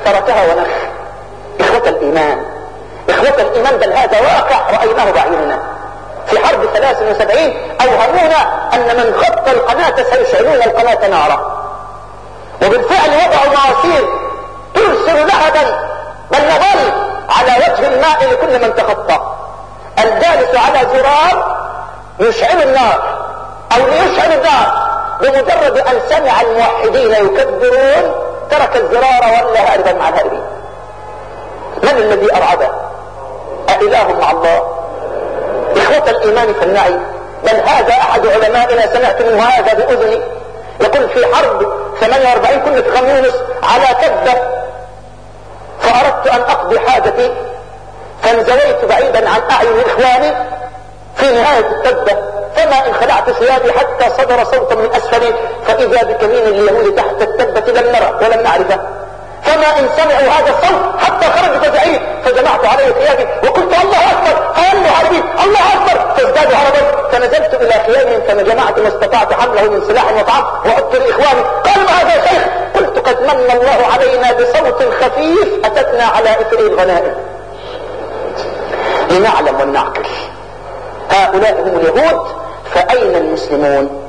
S3: تركها ونخ. إخوة الإيمان، إخوة الإيمان، بل هذا واقع رأيناه بعيننا في حرب ثلاث وسبعين. أوهمونا أن من خط القناة سيشعلون القناة نارا، وبالفعل وضعوا مواسير ترسل لهبا بل نظل على وجه الماء لكل من تخطى. الجالس على زرار يشعل النار أو ليشعل النار، بمجرد أن سمع الموحدين يكبرون ترك الزرار ولا هاربا مع الهاربين. من الذي أرعبه؟ أإله مع الله؟ إخوة الإيمان فلنعي. بل هذا أحد علمائنا سمعت منه هذا بأذني يقول في حرب ثمانية وأربعين كنت في خميس على كبة، فأردت أن أقضي حاجتي فانزويت بعيدا عن أعين إخواني في نهاية الكبة، فما إن خلعت ثيابي حتى صدر صوتا من أسفلي فإذا بكمين اليهود تحت الكبة لم نرى ولم نعرفه، فما إن سمعوا هذا الصوت حتى خرجت زعيم فجمعت علي ثيابي وقلت الله أكبر، قالوا عربي الله أكبر، فازدادوا هربا، فنزلت إلى خيامهم فجمعت ما استطعت حمله من سلاح وطعام وعدت لإخواني. قالوا هذا يا شيخ؟ قلت قد من الله علينا بصوت خفيف أتتنا على إثره الغنائم. لنعلم ونعقل هؤلاء هم اليهود، فأين المسلمون؟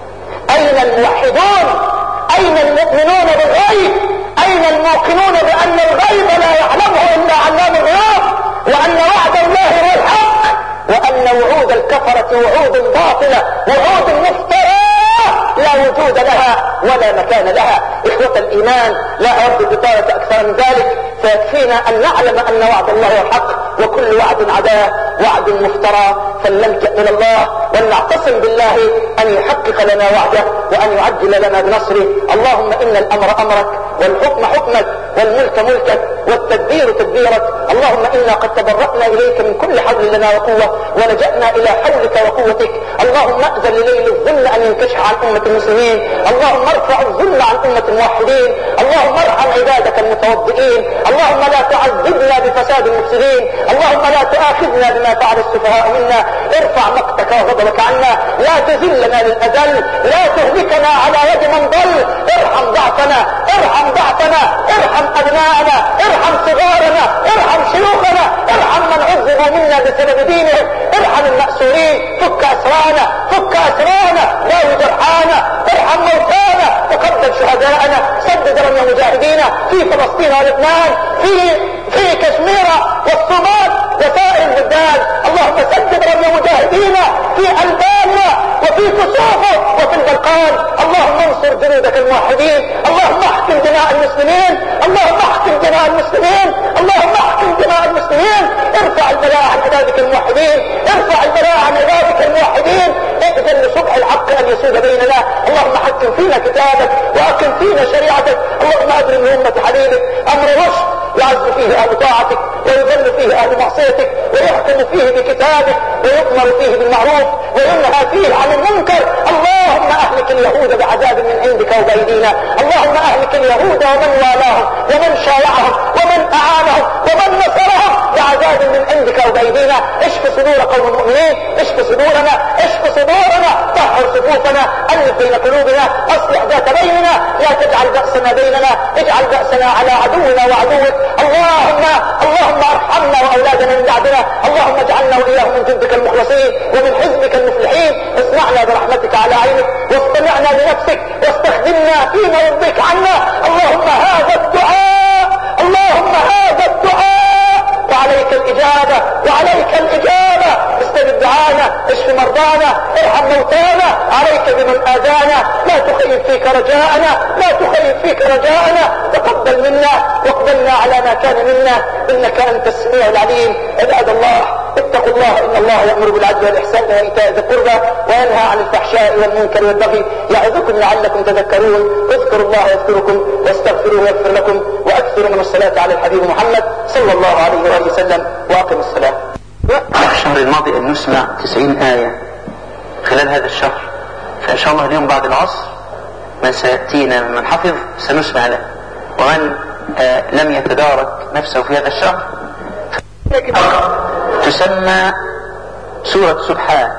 S3: أين الموحدون؟ أين المؤمنون بالغيب؟ أين الموقنون بأن الغيب لا يعلمه إلا علام الغيوب، وأن وعد الله هو الحق، وأن وعود الكفرة وعود باطلة وعود مفترى لا وجود لها ولا مكان لها. إخوة الإيمان، لا أود الإطالة أكثر من ذلك، فيكفينا أن نعلم أن وعد الله هو الحق وكل وعد عداه وعد مفترى، فلنلجأ إلى الله ولنعتصم بالله أن يحقق لنا وعده وأن يعجل لنا بنصره. اللهم إن الأمر أمرك والحكم حكمك والملك ملكك والتدبير تدبيرك. اللهم إنا قد تبرأنا إليك من كل حول لنا وقوة ولجأنا إلى حولك وقوتك. اللهم أذن لليل الظل أن ينكشف عن أمة المسلمين، اللهم ارفع الظل عن أمة الموحدين، اللهم ارحم عبادك المتوضئين، اللهم لا تعذبنا بفساد المفسدين، اللهم لا تؤاخذنا بما فعل السفهاء منا، ارفع مقتك وغضبك عنا، لا تذلنا للأذل، لا تهلكنا على يد من ضل، ارحم ضعفنا، ارحم ضعفنا، ارحم أبناءنا، ارحم صغارنا، ارحم شيوخنا، ارحم من عذبوا منا بسبب دينهم، ارحم المأسورين، فك أسرانا، فك أسرانا، داوي جرحانا، ارحم موتانا، تقبل شهداءنا، سدد رمي مجاهدينا في فلسطين ولبنان، في في كشمير والصومال وسائر البلدان. اللهم سدد رمي مجاهدينا في ألبانيا وفي كسوفه وفي البلقان. اللهم انصر جنودك الموحدين، اللهم احكم دماء المسلمين، اللهم احكم دماء المسلمين، اللهم احكم دماء المسلمين. ارفع البلاء عن عبادك الموحدين، ارفع البلاء عن عبادك الموحدين، اذن لصبح الحق ان يسود بيننا. اللهم حكم فينا كتابك واقم فينا شريعتك. اللهم ابرم من امة حبيبك امر رشد يعز فيه اهل طاعتك ويذل فيه اهل معصيتك ويحكم فيه بكتابك ويؤمر فيه بالمعروف وينهى فيه عن المنكر. اللهم اهلك اليهود بعذاب من عندك وبايدينا، اللهم اهلك اليهود ومن والاهم ومن شايعهم ومن اعانهم ومن نصرهم بعذاب من عندك وبايدينا. اشف صدور قوم المؤمنين، اشف صدورنا، اشف صدورنا، طهر صفوفنا، الف بين قلوبنا، اصلح ذات بيننا، لا تجعل بأسنا بيننا، اجعل بأسنا على عدونا وعدوك. اللهم اللهم ارحمنا واولادنا من بعدنا، اللهم اجعلنا واياهم من جندك المخلصين ومن حزبك المفلحين. اصنعنا برحمتك على عينك واصطنعنا بنفسك واستخدمنا فيما يرضيك عنا. اللهم هذا الدعاء، اللهم هذا الدعاء، وعليك الإجابة وعليك الإجابة. استجب دعانا، اشف مرضانا، ارحم موتانا، عليك بمن آذانا، لا تخيب فيك رجاءنا، لا تخيب فيك رجاءنا. تقبل منا واقبلنا على ما كان منا، إنك أنت السميع العليم. عباد الله اتقوا الله، إن الله يأمر بالعدل والإحسان وإيتاء ذي القربى وينهى عن الفحشاء والمنكر والبغي يعظكم لعلكم تذكرون. اذكروا الله يذكركم واستغفروه يغفر لكم، وأكثروا من الصلاة على الحبيب محمد صلى الله عليه وآله وسلم، وأقم الصلاة. الشهر الماضي أن نسمع تسعين آية خلال هذا الشهر، فإن شاء الله اليوم بعد العصر من سيأتينا من حفظ سنسمع له، ومن آه لم يتدارك نفسه في هذا الشهر تسمى سورة سبحان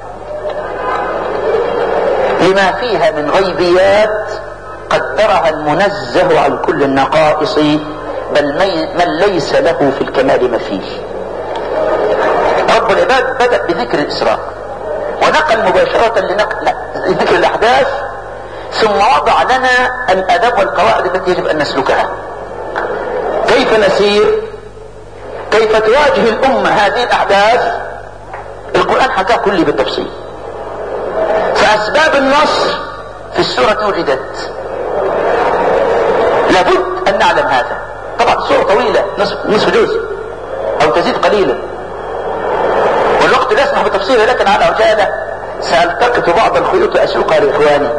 S3: لما فيها من غيبيات قدرها المنزه عن كل النقائص
S4: بل من ليس له في الكمال مثيل. رب العباد بدأ بذكر الإسراء ونقل مباشرة لنقل ذكر الأحداث، ثم وضع لنا الآداب والقواعد التي يجب أن نسلكها. كيف نسير؟ كيف تواجه الأمة هذه الأحداث؟ القرآن حكاه كله بالتفصيل. فأسباب النصر في السورة وجدت، لابد أن نعلم هذا. طبعا السورة طويلة، نصف جزء أو تزيد قليلا، والوقت لا يسمح بتفصيله، لكن على عجالة سألتقط بعض الخيوط أسوقها لإخواني.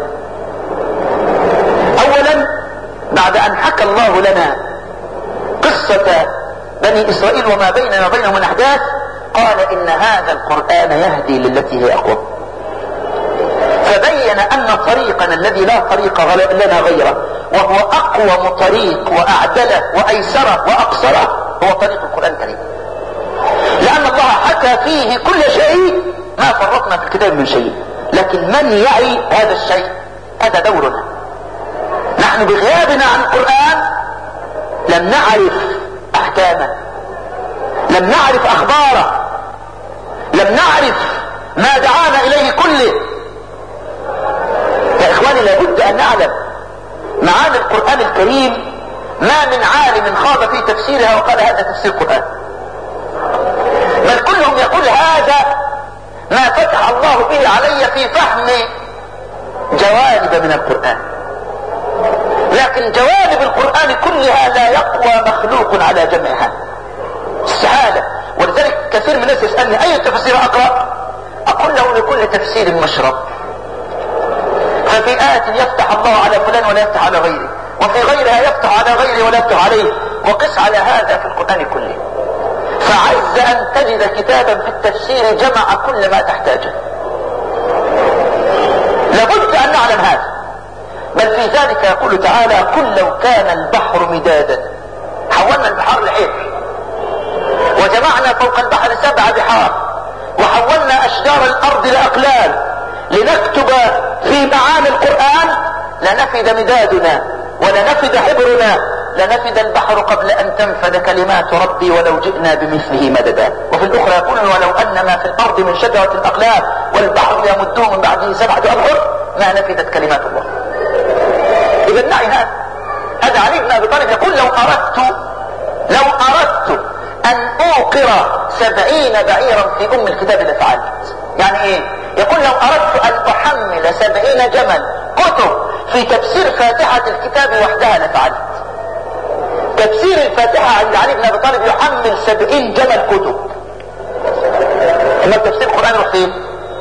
S4: أولا، بعد أن حكى الله لنا قصة بني إسرائيل وما بيننا وبينهم من أحداث، قال إن هذا القرآن يهدي للتي هي أقوم. فبين أن طريقنا الذي لا طريق لنا غيره، وهو أقوم طريق وأعدله وأيسره وأقصره، هو طريق القرآن الكريم. لأن الله حكى فيه كل شيء، ما فرطنا في الكتاب من شيء، لكن من يعي هذا الشيء؟ هذا دورنا. نحن بغيابنا عن القرآن لم نعرف أحكامه، لم نعرف أخباره، لم نعرف ما دعانا إليه كله. يا إخواني، لابد أن نعلم معاني القرآن الكريم. ما من عالم خاض في تفسيرها وقال هذا تفسير القرآن، بل كلهم يقول هذا ما فتح الله به علي في فهم جوانب من القرآن. لكن جوانب القرآن كلها لا يقوى مخلوق على جمعها، استحالة. ولذلك كثير من الناس يسألني أي تفسير أقرأ؟ أقول له لكل تفسير مشرب. ففي آية يفتح الله على فلان ولا يفتح على غيره، وفي غيرها يفتح على غيره ولا يفتح عليه، وقس على هذا في القرآن كله. فعز أن تجد كتابا في التفسير جمع كل ما تحتاجه. لابد أن نعلم هذا. بل في ذلك يقول تعالى: قل لو كان البحر مدادا. حولنا البحار لحبر، وجمعنا فوق البحر سبع بحار، وحولنا أشجار الأرض لأقلال لنكتب في معاني القرآن، لنفد مدادنا ولنفد حبرنا، لنفد البحر قبل أن تنفد كلمات ربي ولو جئنا بمثله مددا. وفي الأخرى يقول: ولو أن ما في الأرض من شجرة الأقلام والبحر يمده من بعده سبعة أبحر ما نفدت كلمات الله. إذا نعي هذا. هذا علي بن أبي طالب يقول: لو أردت لو أردت أن أوقر سبعين بعيرا في أم الكتاب لفعلت. يعني إيه؟ يقول: لو أردت أن أحمل سبعين جمل كتب في تفسير فاتحة الكتاب وحدها لفعلت. تفسير الفاتحة عند علي بن أبي طالب يحمل سبعين جمل كتب. أما تفسير القرآن يروح فين؟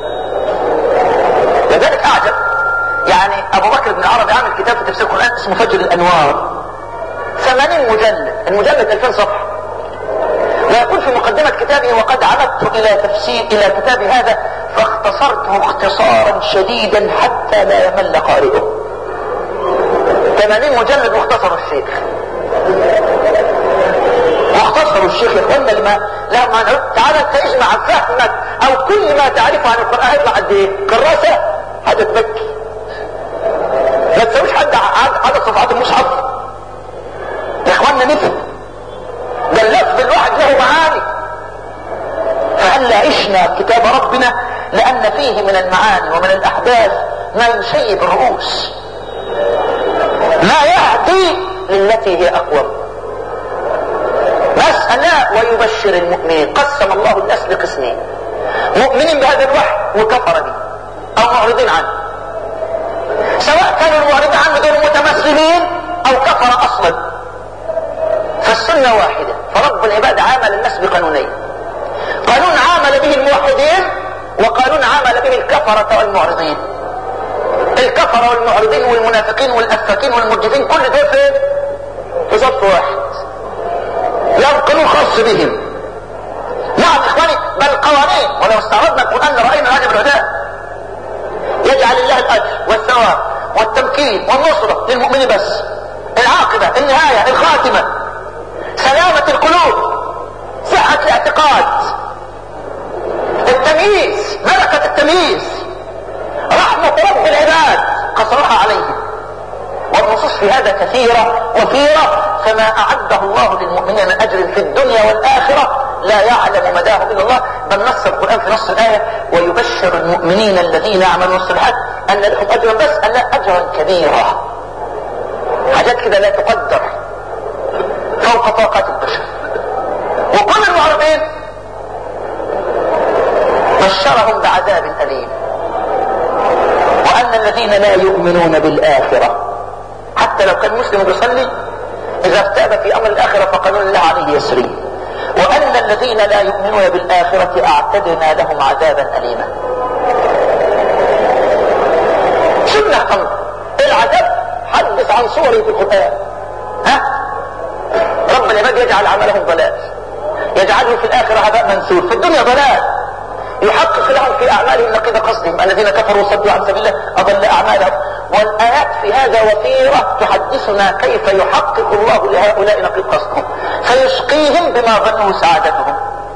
S4: لذلك أعجب. يعني أبو بكر بن عربي عامل كتاب في تفسير القرآن اسمه فجر الأنوار، ثمانين مجلد، المجلد ألفين صفحة. ويقول في مقدمة كتابه: وقد عمدت إلى تفسير إلى كتاب هذا فاختصرته اختصارا شديدا حتى لا يمل قارئه. ثمانين مجلد واختصر الشيخ واختصر الشيخ يا اخوانا. لما لما نقول تعالى انت اجمع فهمك او كل ما تعرفه عن القرآن يطلع قد ايه؟ كراسة حاجة تبكي. ما تسويش حد عدد صفحات المصحف يا اخوانا. مثل ده اللفظ الواحد له معاني. فهلا عشنا كتاب ربنا لأن فيه من المعاني ومن الأحداث ما يشيب الرؤوس، ما يهدي للتي هي أقوم. مسألة ويبشر المؤمنين. قسم الله الناس لقسمين: مؤمنين بهذا الوحي وكفر به أو معرضين عنه. سواء كانوا المعرضين عنه دول متمسلمين أو كفر أصلا، فالسنة واحدة. فرب العباد عامل الناس بقانونين: قانون عامل به الموحدين، وقانون عامل به الكفرة والمعرضين. الكفرة والمعرضين والمنافقين والأفاكين والمرجفين كل دول فين؟ في صف واحد، لهم قانون خاص بهم. نعم إخواني، بل قوانين. ولو استعرضنا القرآن لرأينا هذا الهدى. يجعل الله الأجر والثواب والتمكين والنصرة للمؤمنين بس. العاقبة، النهاية، الخاتمة، سلامة القلوب، صحة الاعتقاد، التمييز، ملكة التمييز، رحمة رب العباد قصرها عليهم. والنصوص في هذا كثيرة وفيرة فما أعده الله للمؤمنين من أجر في الدنيا والآخرة لا يعلم مداه إلا الله. بل نص القرآن في نص الآية ويبشر المؤمنين الذين يعملون الصالحات أن لهم أجرا، بس أن لا أجرا كبيرا، حاجات كده لا تقدر فوق طاقات البشر. وكل المعرضين بشرهم بعذاب أليم، وأن الذين لا يؤمنون بالآخرة حتى لو كان مسلم بيصلي إذا ارتاب في أمر الآخرة فقانون الله عليه يسري، وأن الذين لا يؤمنون بالآخرة أعتدنا لهم عذابا أليما. سنة أمر العذاب حدث عن صوره في القرآن. ها رب العباد يجعل عملهم ضلال، يجعله في الآخرة هباء منثور، في الدنيا ضلال يحقق لهم في أعمالهم نقيض قصدهم، الذين كفروا وصدوا عن سبيل الله أضل أعمالهم. والآيات في هذا وفيرة تحدثنا كيف يحقق الله لهؤلاء نقيض قصدهم فيشقيهم بما ظنوا سعادتهم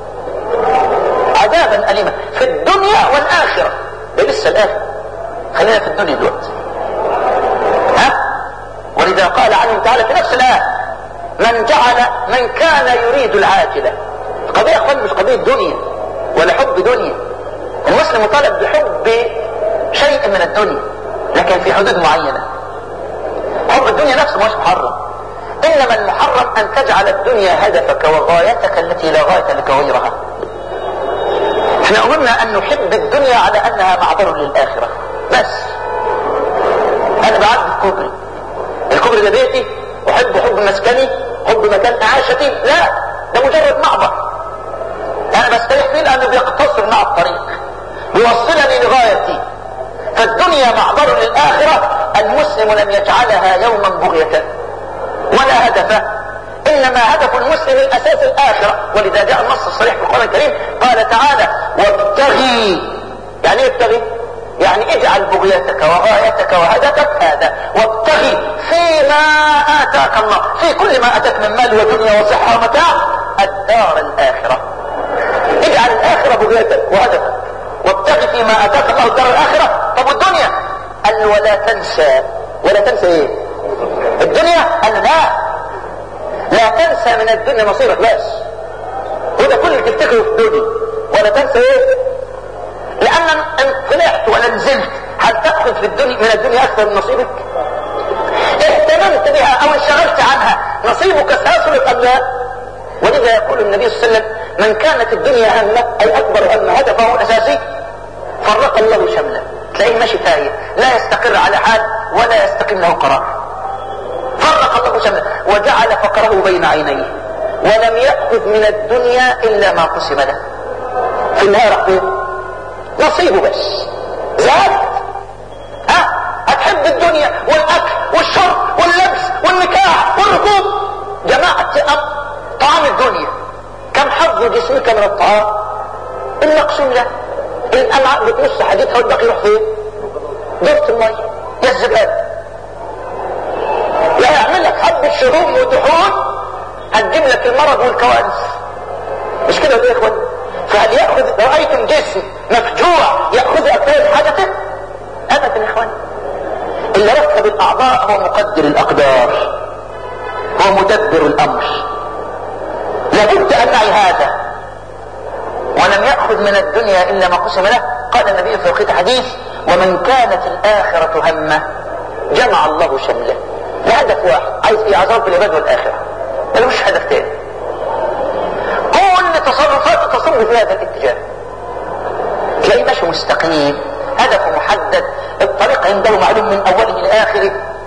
S4: عذابا أليما في الدنيا والآخرة. ده لسه الآخر، خلينا في الدنيا دلوقتي. ها ولذا قال عنهم تعالى في نفس الآية من جعل من كان يريد العاجلة. قضية يا اخوان مش قضية دنيا ولا حب دنيا، المسلم طالب بحب شيء من الدنيا لكن في حدود معينة. حب الدنيا نفسه مش محرم، انما المحرم ان تجعل الدنيا هدفك وغايتك التي لا غاية لك غيرها. احنا امرنا ان نحب الدنيا على انها معبر للآخرة بس. انا بعد الكوبري، الكوبري ده بيتي، احب حب مسكني، حب مكان اعاشتي، لا ده مجرد معبر انا بستريح فيه لانه بيقتصر مع الطريق يوصلني لغايتي. فالدنيا معبر للآخرة، المسلم لم يجعلها يوما بغية ولا هدفا، انما هدف المسلم الاساس الآخرة. ولذا جاء النص الصريح في القرآن الكريم قال تعالى وابتغي. يعني ايه ابتغي؟ يعني اجعل بغيتك وغايتك وهدفك هذا، وابتغي فيما آتاك الله، في كل ما أتاك من مال ودنيا وصحة ومتاع الدار الآخرة. اجعل الآخرة بغيتك وهدفك، وابتغي فيما أتاك الله الدار الآخرة. طب والدنيا؟ قال ولا تنسى. ولا تنسى ايه؟ الدنيا؟ قال لا لا تنسى من الدنيا نصيبك بس، وده كل اللي تفتكره في الدنيا. ولا تنسى ايه؟ لأن ان طلعت ولا نزلت هل تأخذ في الدنيا من الدنيا أكثر من نصيبك؟ اهتممت بها أو انشغلت عنها نصيبك سيصلك أم لا؟ ولذا يقول النبي صلى الله عليه وسلم من كانت الدنيا همه أي أكبر هم هدفه الأساسي فرق الله شمله. تلاقيه ماشي تايه لا يستقر على حال ولا يستقيم له قرار. فرق الله شمله وجعل فقره بين عينيه ولم يأخذ من الدنيا إلا ما قسم له. في النهاية راح نصيبه بس زاد. ها هتحب الدنيا والاكل والشرب واللبس والنكاح والركوب، جماعة طعام الدنيا. كم حظ جسمك من الطعام؟ المقسوم له. الامعاء بتنص حديدها والباقي يروح فين؟ دورة المية يا الزبالة. لا يعمل لك حبة شهوم ودحون هتجيب لك المرض والكوارث. مش كده ولا يا اخوان؟ فهل يأخذ رأيتم جسم مفجوع يأخذ أكثر حاجته؟ أبدا يا إخواني. اللي ركب الأعضاء هو مقدر الأقدار، هو مدبر الأمر. لابد أن نعي هذا. ولم يأخذ من الدنيا إلا ما قسم له. قال النبي في وقت حديث ومن كانت الآخرة همه جمع الله شمله. لهدف واحد عايز إيه؟ عذاب العباد والآخرة، ملوش هدف تاني. كل تصرفاته تصب في هذا الاتجاه. تلاقيه ماشي مستقيم، هدفه محدد، الطريق عنده معلوم من اوله لاخره،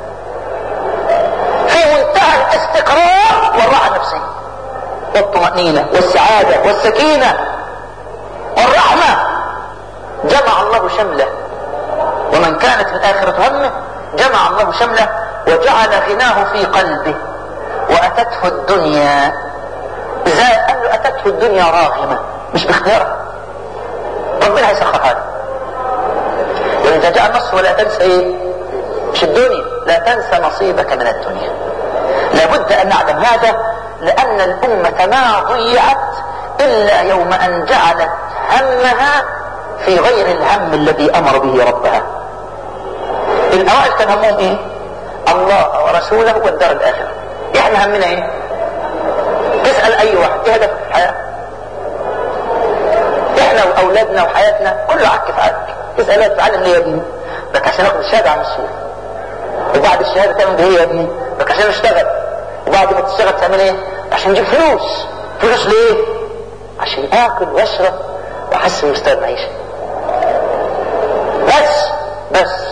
S4: في منتهى الاستقرار والراحه النفسيه والطمأنينة والسعادة والسكينة والرحمة. جمع الله شمله. ومن كانت الآخرة همه جمع الله شمله وجعل غناه في قلبه وأتته الدنيا. ازاي؟ قال له أتته الدنيا راغمة مش باختيارها، ربنا هيسخر هذا. وإذا جاء النص ولا تنسى ايه؟ مش الدنيا، لا تنسى نصيبك من الدنيا. لابد أن نعلم هذا، لأن الأمة ما ضيعت إلا يوم أن جعلت همها في غير الهم الذي أمر به ربها. الأوائل كان همهم إيه؟ الله ورسوله والدار الآخرة. احنا همنا ايه؟ تسأل اي واحد ايه هدفك في الحياة؟ احنا واولادنا وحياتنا كله عك في عك. تسأل تتعلم ليه يا ابني؟ لك عشان اخد الشهادة عن الشيخ. وبعد الشهادة تعمل ايه يا ابني؟ لك عشان اشتغل. وبعد ما تشتغل تعمل ايه؟ عشان نجيب فلوس. فلوس ليه؟ عشان اكل واشرب واحسن مستوى المعيشة. بس بس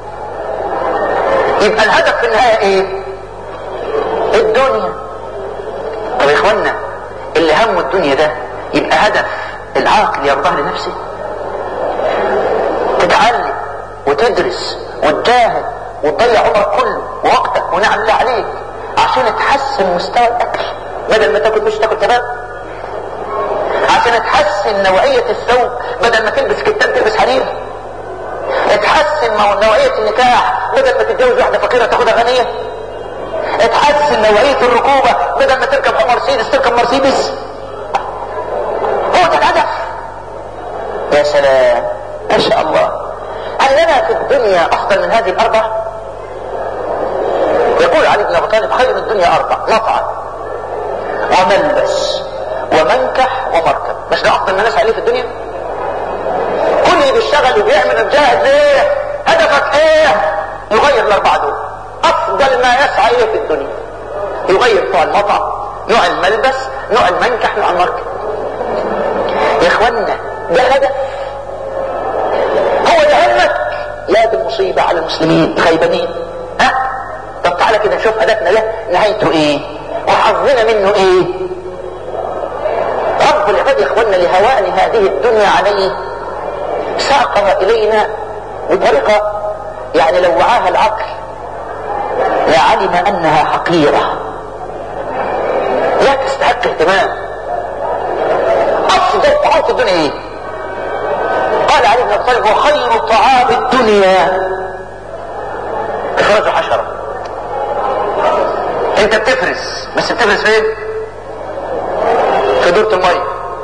S4: يبقى الهدف في النهاية ايه؟ الدنيا. طب يا اخوانا اللي همه الدنيا ده يبقى هدف العاقل يرضاه لنفسه؟ تتعلم وتدرس وتجاهد وتضيع عمرك كله ووقتك ونعم الله عليك عشان تحسن مستوى الاكل بدل ما تاكل مش تاكل كباب، عشان تحسن نوعية الثوب بدل ما تلبس كتان تلبس حرير، تحسن نوعية النكاح بدل ما تتجوز واحدة فقيرة تاخدها غنية، تحسن نوعية الركوبة بدل ما تركب مرسيدس تركب مرسيدس. هو ده الهدف. يا سلام ما شاء الله. هل لنا في الدنيا افضل من هذه الاربع؟ يقول علي بن ابي طالب خير الدنيا اربع: مطعم وملبس ومنكح ومركب. مش ده افضل ما الناس عليه في الدنيا؟ كل اللي بيشتغل وبيعمل وبيجاهد ليه؟ هدفك ايه؟ يغير الاربعه دول. افضل ما يسعى اليه في الدنيا يغير نوع المطعم، نوع الملبس، نوع المنكح، نوع المركب. يا اخوانا ده هدف. هو ده همك؟ لا دي مصيبه على المسلمين خيبانين. ها طب تعالى كده نشوف هدفنا ده نهايته ايه وحظنا منه ايه. رب العباد يا اخوانا لهوان هذه الدنيا عليه ساقها الينا بطريقه يعني لو وعاها العقل لعلم انها حقيره لا تستحق اهتمام. افضل طعام في الدنيا ايه؟ قال علي بن ابي طالب وخير طعام الدنيا افراز حشره. انت بتفرز بس بتفرز فين؟ في دورة المية.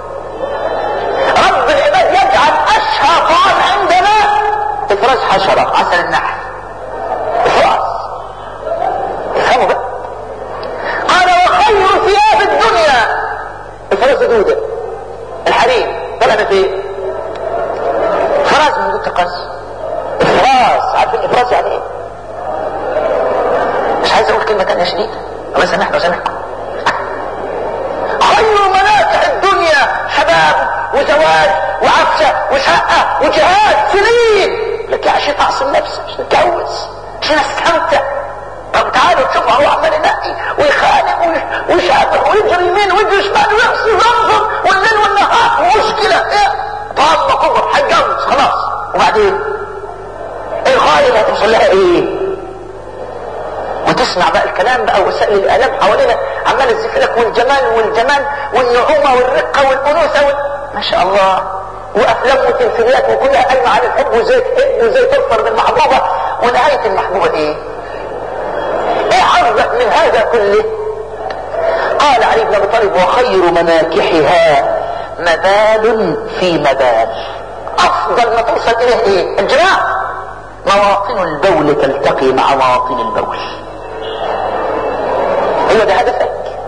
S4: رب العباد يجعل اشهى طعام عندنا افراز حشره عسل النحل. افراز افهموا بقى. قال وخير ثياب الدنيا افراز دودة الحرير. طلعت ايه؟ افراز من دودة القص. افراز. عارفين افراز يعني ايه؟ مش عايز اقول كلمة تانية شديدة الله يسامحنا ويسامحكم. خير منافع الدنيا شباب وزواج وعفشة وشقة وجهاد سنين لك عشان اعصم نفسي عشان اتجوز عشان استمتع. طب تعالوا تشوفوا هو عمال ينقي ويخانق ويشابه ويجري يمين ويجري شمال ويغسل وينظر والليل والنهار مشكلة ايه؟ طالما كبر هيتجوز خلاص. وبعدين الغاية اللي هتوصل لها ايه؟ وتسمع بقى الكلام بقى وسائل الاعلام حوالينا عمال تزيف لك والجمال والجمال والنعومه والرقه والانوثه وال... ما شاء الله. وافلام وتمثيليات وكلها قايمه على الحب وازاي تحب وازاي تظفر بالمحبوبه. ونهايه المحبوبه ايه؟ ايه حظك من هذا كله؟ قال علي بن ابي طالب وخير مناكحها مبال في مبال. افضل ما توصل اليه ايه؟ الجماع. مواطن البول تلتقي مع مواطن البول. هو ده هدفك؟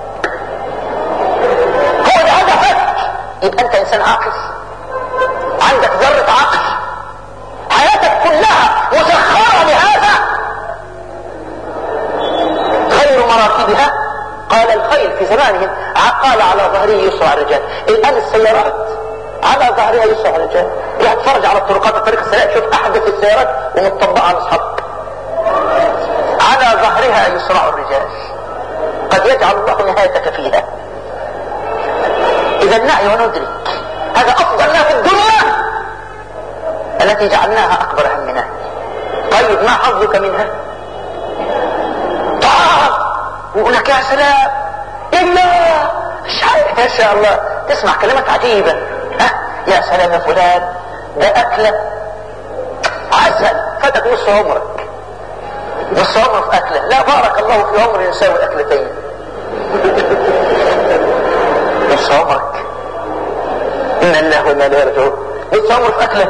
S4: هو ده هدفك؟ يبقى انت انسان عاقل عندك ذرة عقل حياتك كلها مسخرة لهذا. خير مراكبها قال الخيل في زمانهم قال على ظهره يسرع الرجال. الان السيارات على ظهرها يسرع الرجال. روح اتفرج على الطرقات الطريق السريع تشوف احدث السيارات ومتطبقة على اصحابك. على ظهرها يسرع الرجال قد يجعل الله نهايتك فيها. اذا نعي وندرك هذا افضل ما في الدنيا التي جعلناها اكبر همنا. طيب ما حظك منها؟ طعام ويقول لك يا سلام الا ما شاء الله تسمع كلمات عجيبة. ها يا سلام يا فلان ده اكلة عسل فاتك نص عمرك. نص عمر في اكلة. لا بارك الله في عمر يساوي اكلتين. نص عمرك إنا لله وإنا إليه راجعون. نص عمر في أكلة.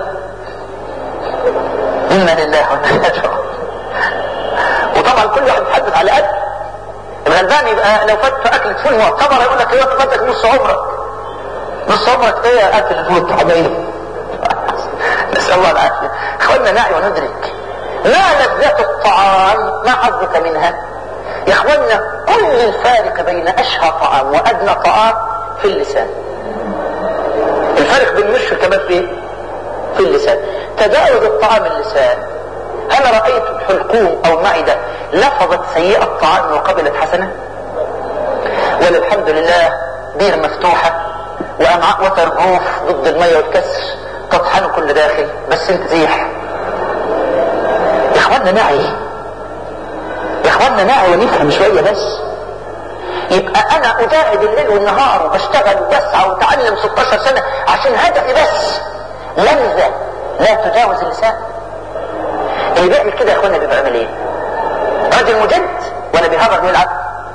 S4: إنا لله وإنا إليه راجعون. وطبعا كل واحد يتحدث على قد الغلبان يبقى لو فات اكلة فول معتبرة يقول لك ايه فاتك نص عمرك. نص عمرك ايه يا اكل الفول الطعمية؟ نسأل الله العافية. اخوانا نعي وندرك ما لذة الطعام، ما حظك منها يا اخوانا. كل الفارق بين اشهى طعام وادنى طعام في اللسان. الفرق بين مش كمان في في اللسان. تجاوز الطعام اللسان. هل رأيت حلقوم او معدة لفظت سيئة الطعام وقبلت حسنة؟ وللحمد لله بير مفتوحة وامعاء وترجوف ضد المية والكسر تطحن كل داخل بس انت زيح. يا اخوانا نعي يا اخوانا نعي ونفهم شوية بس. يبقى انا اجاهد الليل والنهار وبشتغل وبسعى وتعلم ستاشر سنة عشان هدفي بس لمزة لا تجاوز اللسان. اللي بيعمل كده يا اخوانا بيبقى عمل ايه؟ راجل مجد ولا بيهرب ويلعب؟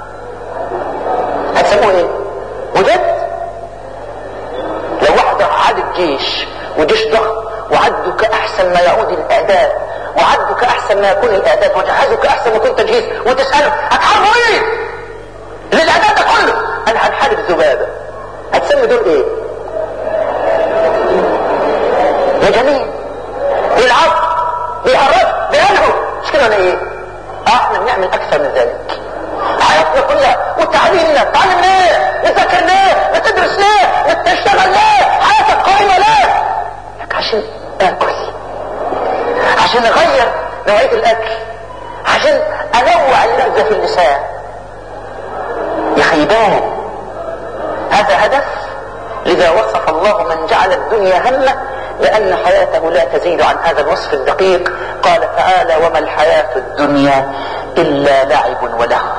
S4: هتسموه ايه؟ مجد. لو واحد عاد الجيش وجيش ضخم وعدوا كأحسن ما يعود الإعداد وعدوا كأحسن ما يكون الإعداد وجهزوا كأحسن ما يكون تجهيز وتسأله هتحاربوا ايه؟ للإعداد ده كله أنا هنحارب ذبابة. هتسمي دول ايه؟ مجانين بيلعبوا بيهربوا بيلهوا. مش كده ولا ايه؟ احنا بنعمل أكثر من ذلك. حياتنا كلها وتعليمنا تعلم ليه؟ نذاكر ليه؟ نتدرس ليه؟ نشتغل ليه؟ حياتك قائمة ليه؟ لك عشان اكل، عشان اغير نوعية الاكل، عشان انوع اللذة في اللسان. يا خيبان هذا هدف. لذا وصف الله من جعل الدنيا همه لأن حياته لا تزيد عن هذا الوصف الدقيق. قال تعالى وما الحياة الدنيا إلا لعب ولهو.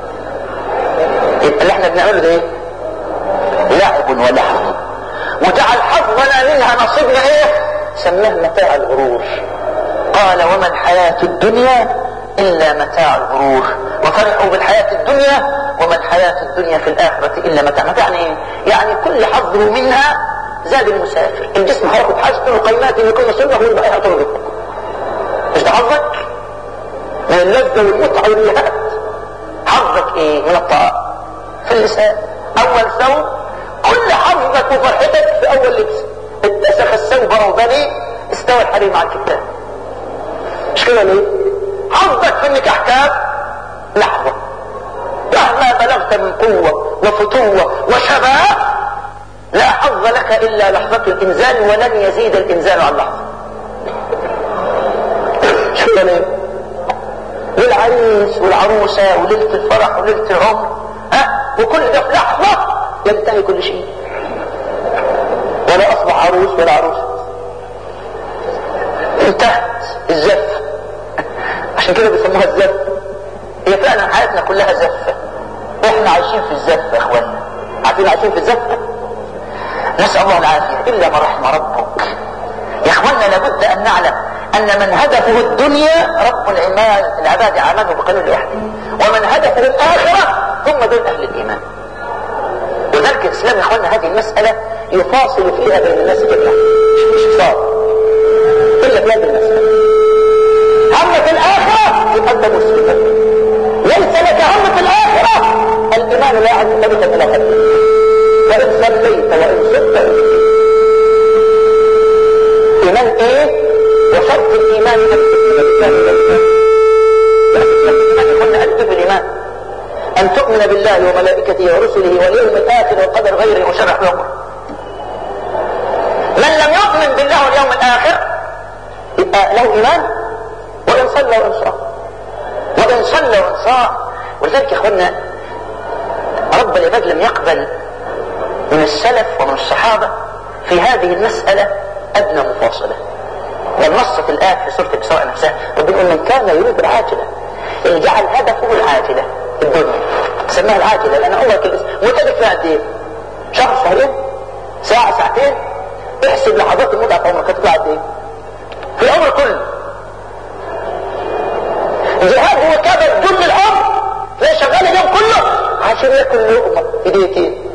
S4: اللي احنا بنعمله ده ايه؟ لعب ولهو. وجعل حظنا منها نصيبنا ايه؟ سماه متاع الغرور. قال وما الحياة الدنيا إلا متاع الغرور وفرحوا بالحياة الدنيا وما الحياة الدنيا في الآخرة إلا متاع. متاع يعني ايه؟ يعني كل حظه منها زاد المسافر. الجسم هياخد حاجته وقيمات يكون نصيبه ويبقى هيعطيه. مش ده حظك؟ من اللذة والمتعة والنهاية. حظك ايه من الطاعة؟ في اللسان. اول ثوب كل حظك وفرحتك في اول لبس. اتسخ الثوب روضاني استوى الحريم مع الكتاب. مش كده ليه؟ حظك في النكاح كام؟ لحظة. مهما بلغت من قوة وفتوة وشباب لا حظ لك الا لحظة الانزال ولن يزيد الانزال عن لحظة. مش كده ليه؟ للعريس والعروسة وليلة الفرح وليلة العمر ها وكل ده في لحظة ينتهي كل شيء ولا اصبح عروس ولا عروسة. انتهت الزفة. عشان كده بيسموها الزفة. هي فعلا حياتنا كلها زفة. احنا عايشين في الزفة يا اخوانا. عارفين عايشين في الزفة؟ نسأل الله العافية إلا ما رحم ربك. يا اخوانا لابد ان نعلم ان من هدفه الدنيا رب العباد العباد عمله بقانون لوحده ومن هدفه الاخرة هم دول اهل الايمان. وذلك الاسلام يا اخوانا هذه المسألة يفاصل فيها بين الناس جميعا. مش فاصل الا في هذه المسألة. همك الاخرة يبقى انت مسلم. ليس لك همك الاخرة الايمان لا يعد بك الى قلبك. وان صليت وان صدت ايمان ايه؟ وشرط الايمان ان تؤمن بالله ان تؤمن بالله وملائكته ورسله واليوم الاخر والقدر غيره وشرع الامر. من لم يؤمن بالله واليوم الاخر يبقى له ايمان وان صلى وان صام وان صلى وان صام. ولذلك يا اخوانا رب العباد لم يقبل من السلف ومن الصحابة في هذه المسألة ادنى مفاصلة. والنص في الآية في سورة الإسراء نفسها بيقول من كان يريد العاجلة اللي جعل هدفه العاجلة الدنيا سماها العاجلة لأن عمرك الاسم متدك فيها قد ايه؟ شهر شهرين ساعة ساعتين. احسب لحظات المتعة في عمرك هتطلع قد ايه؟ في العمر كله. جهاد هو كبر كل العمر زي شغال اليوم كله عشان ياكل لقمة في دقيقتين.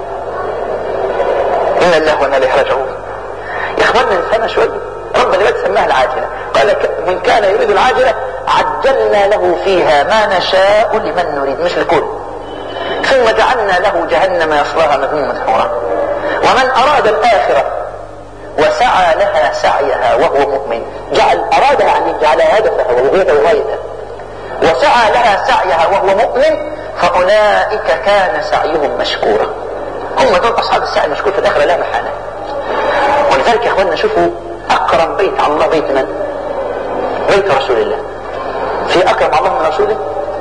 S4: إن الله وإنا إليه راجعون. يا اخوانا نفهمها شوية. رب العباد سماها العاجلة. قال من كان يريد العاجلة عجلنا له فيها ما نشاء لمن نريد، مش الكل. ثم جعلنا له جهنم يصلاها مذموما مدحورا. ومن أراد الآخرة وسعى لها سعيها وهو مؤمن، جعل أرادها يعني جعل هدفها ووجهتها وغايتها، وسعى لها سعيها وهو مؤمن، فأولئك كان سعيهم مشكورا. هم دول أصحاب السعي المشكور في الآخرة لا محالة. ولذلك يا أخواننا شوفوا أكرم بيت على الله بيت من؟ بيت رسول الله. في أكرم الله من رسوله؟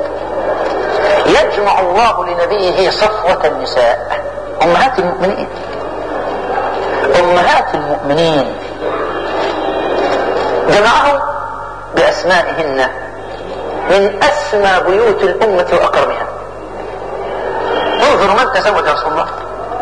S4: يجمع الله لنبيه صفوة النساء أمهات المؤمنين، أمهات المؤمنين جمعهم بأسمائهن من أسمى بيوت الأمة وأكرمها. انظروا من تزوج رسول الله،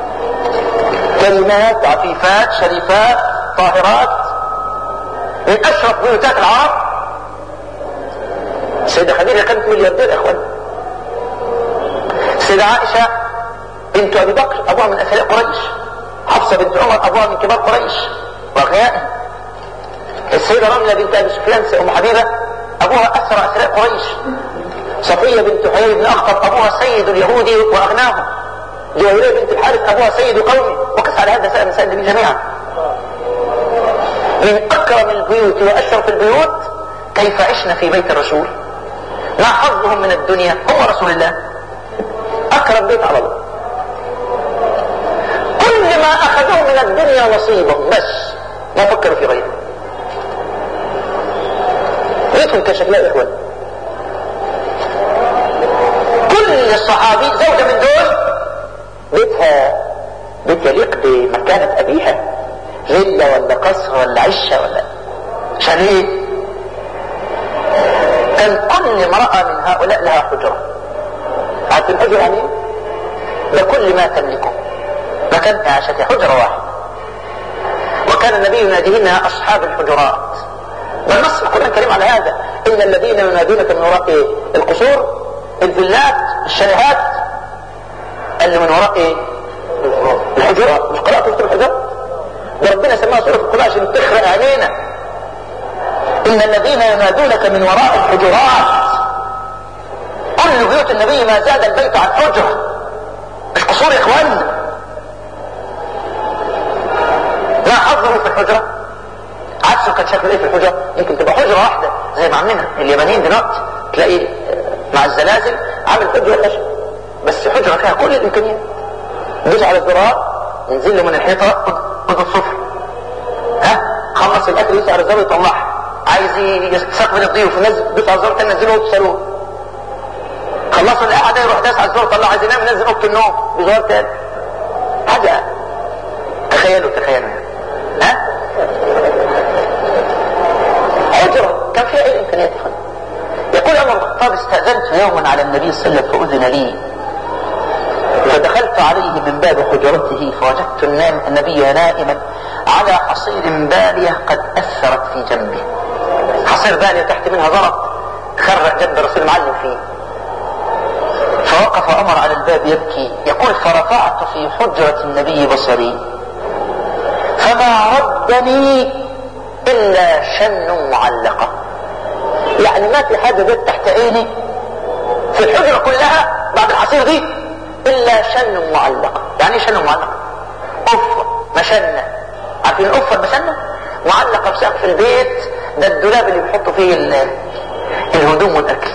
S4: كريمات عفيفات شريفات طاهرات من أشرف بيوتات العرب. السيدة خديجة كانت ملياردير يا اخوان. السيدة عائشة بنت ابي بكر ابوها من اثرياء قريش. حفصة بنت عمر ابوها من كبار قريش واغنيائهم. السيدة رملة بنت ابي سفيان ام حبيبة ابوها اثر اثرياء قريش. صفية بنت حيي بن اخطب ابوها سيد اليهود واغناهم. جويرية بنت الحارث ابوها سيد قومه. وقس على هذا سائر نساء النبي جميعا. من اكرم البيوت واشرف البيوت كيف عشنا في بيت الرسول. ما حظهم من الدنيا هو رسول الله. اكرم بيت على الله. كل ما اخذوه من الدنيا نصيبهم بس ما فكروا في غيره. بيتهم كشكلاء يا اخوان. كل الصحابي زوجة من دول بيتها بيت يليق بمكانة ابيها، فيلا ولا قصر ولا عشة ولا شاليه. كان كل امرأة من هؤلاء لها حجرة. عارفين الحجرة يعني ايه؟ ده كل ما تملكه مكان عاشتها حجرة واحدة. وكان النبي يناديهن اصحاب الحجرات. والنص القرآن الكريم على هذا. ان الذين ينادونك من وراء ايه؟ القصور الفيلات الشاليهات اللي من وراء ايه؟ الحجرات. مش قرأت في الحجرات؟ ده ربنا سماها سورة في القرآن عشان تخرق عينينا. ان الذين ينادونك من وراء الحجرات. كل بيوت النبي ما زاد البيت عن حجرة، مش قصور يا اخواننا. ما حظه في الحجرة. عكسه كان شكله ايه في الحجرة؟ يمكن تبقى حجرة واحدة زي ما عاملينها اليابانيين دلوقتي، تلاقي مع الزلازل عامل حجرة خشب بس حجرة فيها كل الامكانيات. دوس على الزرار ينزل له من الحيطة خد الصفر. ها خلص الاكل يدوس على الزرار يطلعها. عايز يستقبل الضيوف ينزل دوس على الزرار تاني ينزله وتصلوه. خلصوا القعده يروح داس على الزرار طلع عايز ينام ينزل اوضه النوم بزرار تاني. حاجه تخيلوا تخيلوا ها حجره كان فيها ايه الامكانيات يا فندم. يقول عمر بن الخطاب استاذنت يوما على النبي صلى الله عليه وسلم فاذن لي فدخلت عليه من باب حجرته فوجدت النبي نائما على حصير باليه قد اثرت في جنبه. حصير باليه تحت منها زلط خرق جنب الرسول معلم فيه. فوقف عمر على الباب يبكي. يقول فرفعت في حجرة النبي بصري فما ردني الا شن معلقة. يعني ما في حاجة جت تحت عيني في الحجرة كلها بعد الحصير دي الا شن معلقة. يعني ايه شن معلقة؟ قفة مشنة. عارفين القفة المشنة؟ معلقة في سقف البيت. ده الدولاب اللي بيحطوا فيه الهدوم والاكل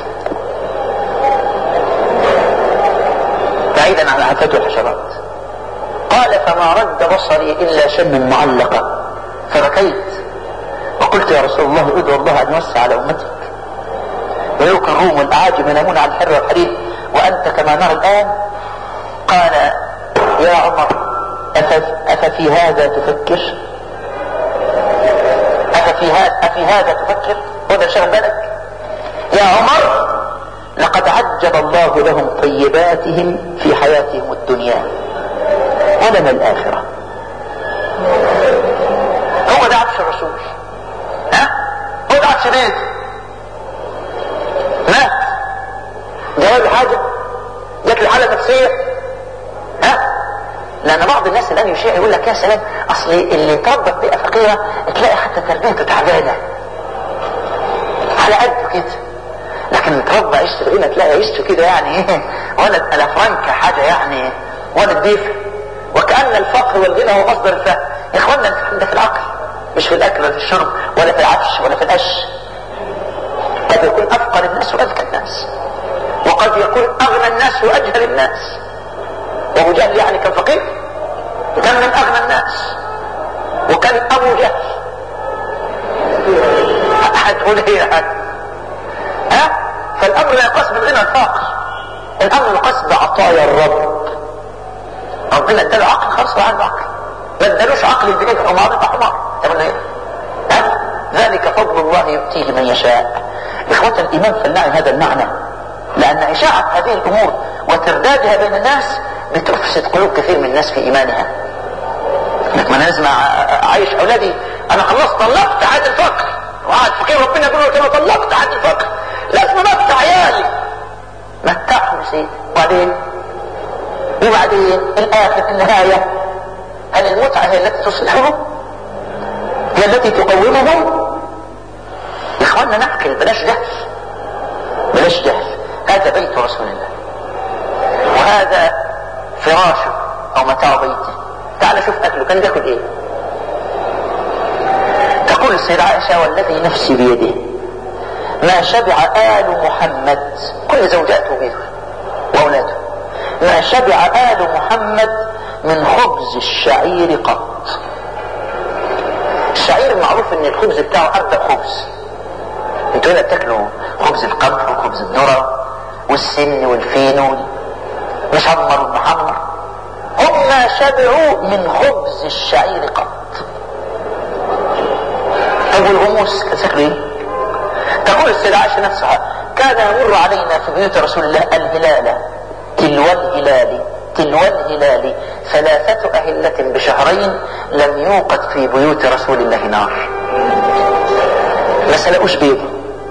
S4: بعيدا عن آفات الحشرات. قال فما رد بصري الا شن معلقة فبكيت وقلت يا رسول الله ادعو الله ان يوسع على امتك. ملوك الروم والاعاجم ينامون على الحر والحرير وانت كما نرى الان. قال يا عمر اففي هذا تفكر؟ اففي هذا افي هذا تفكر؟ وده شغل بالك يا عمر. لقد عجل الله لهم طيباتهم في حياتهم الدنيا ولنا الآخرة. هو ده عفش الرسول. ها هو ده عفش بيت مات جايب حاجة جات الحالة النفسية. ها لأن بعض الناس الآن يشيع يقول لك يا سلام أصل اللي تربط بيئة فقيرة تلاقي حتى تربيته تعبانة على قد كده. كان متربى عيشته الغنى تلاقي عيشته كده يعني ايه ولد الافرنكة حاجة يعني ولد ديفة، وكأن الفقر والغنى هو مصدر الفهم. يا اخوانا ده في العقل مش في الاكل ولا في الشرب ولا في العفش ولا في القش. قد يكون افقر الناس واذكى الناس، وقد يكون اغنى الناس واجهل الناس. وابو جهل يعني كان فقير، كان من اغنى الناس، وكان ابو جهل هتقول ايه يعني؟ ها؟ فالامر لا يقاس بالغنى الفقر، الامر يقاس بعطايا الرب. ربنا اداله عقل خلاص عنده عقل، ما ادالوش عقل البعيد حمار يبقى حمار. يقول ايه؟ ها؟ ذلك فضل الله يؤتيه من يشاء. اخوة الايمان فلنعي هذا المعنى، لان اشاعة هذه الامور وتردادها بين الناس بتفسد قلوب كثير من الناس في ايمانها. لك ما انا لازم اعيش اولادي، انا خلصت طلقت عاد الفقر، وقعد فقير ربنا يقول له انا طلقت عاد الفقر، لازم امتع عيالي. متعهم يا سيدي، وبعدين وبعدين الاخر النهاية، هل المتعة هي التي تصلحهم؟ هي التي تقومهم؟ يا اخوانا نعقل، بلاش جهل، بلاش جهل. هذا بيت رسول الله، وهذا فراشه او متاع بيته. تعال شوف اكله كان بياكل ايه. تقول السيدة عائشة والذي نفسي بيده ما شبع آل محمد، كل زوجاته بيته واولاده، ما شبع آل محمد من خبز الشعير قط. الشعير معروف ان الخبز بتاعه ابدأ خبز. انتوا هنا بتاكلوا خبز القمح وخبز الذرة والسن والفينو مشمر والمحمر، هم ما شبعوا من خبز الشعير قط. طب والغموس كان شكله ايه؟ تقول السيدة عائشة نفسها كان يمر علينا في بيوت رسول الله الهلال تلو الهلال تلو الهلال ثلاثة أهلة بشهرين لم يوقد في بيوت رسول الله نار. ما سلقوش بيضه.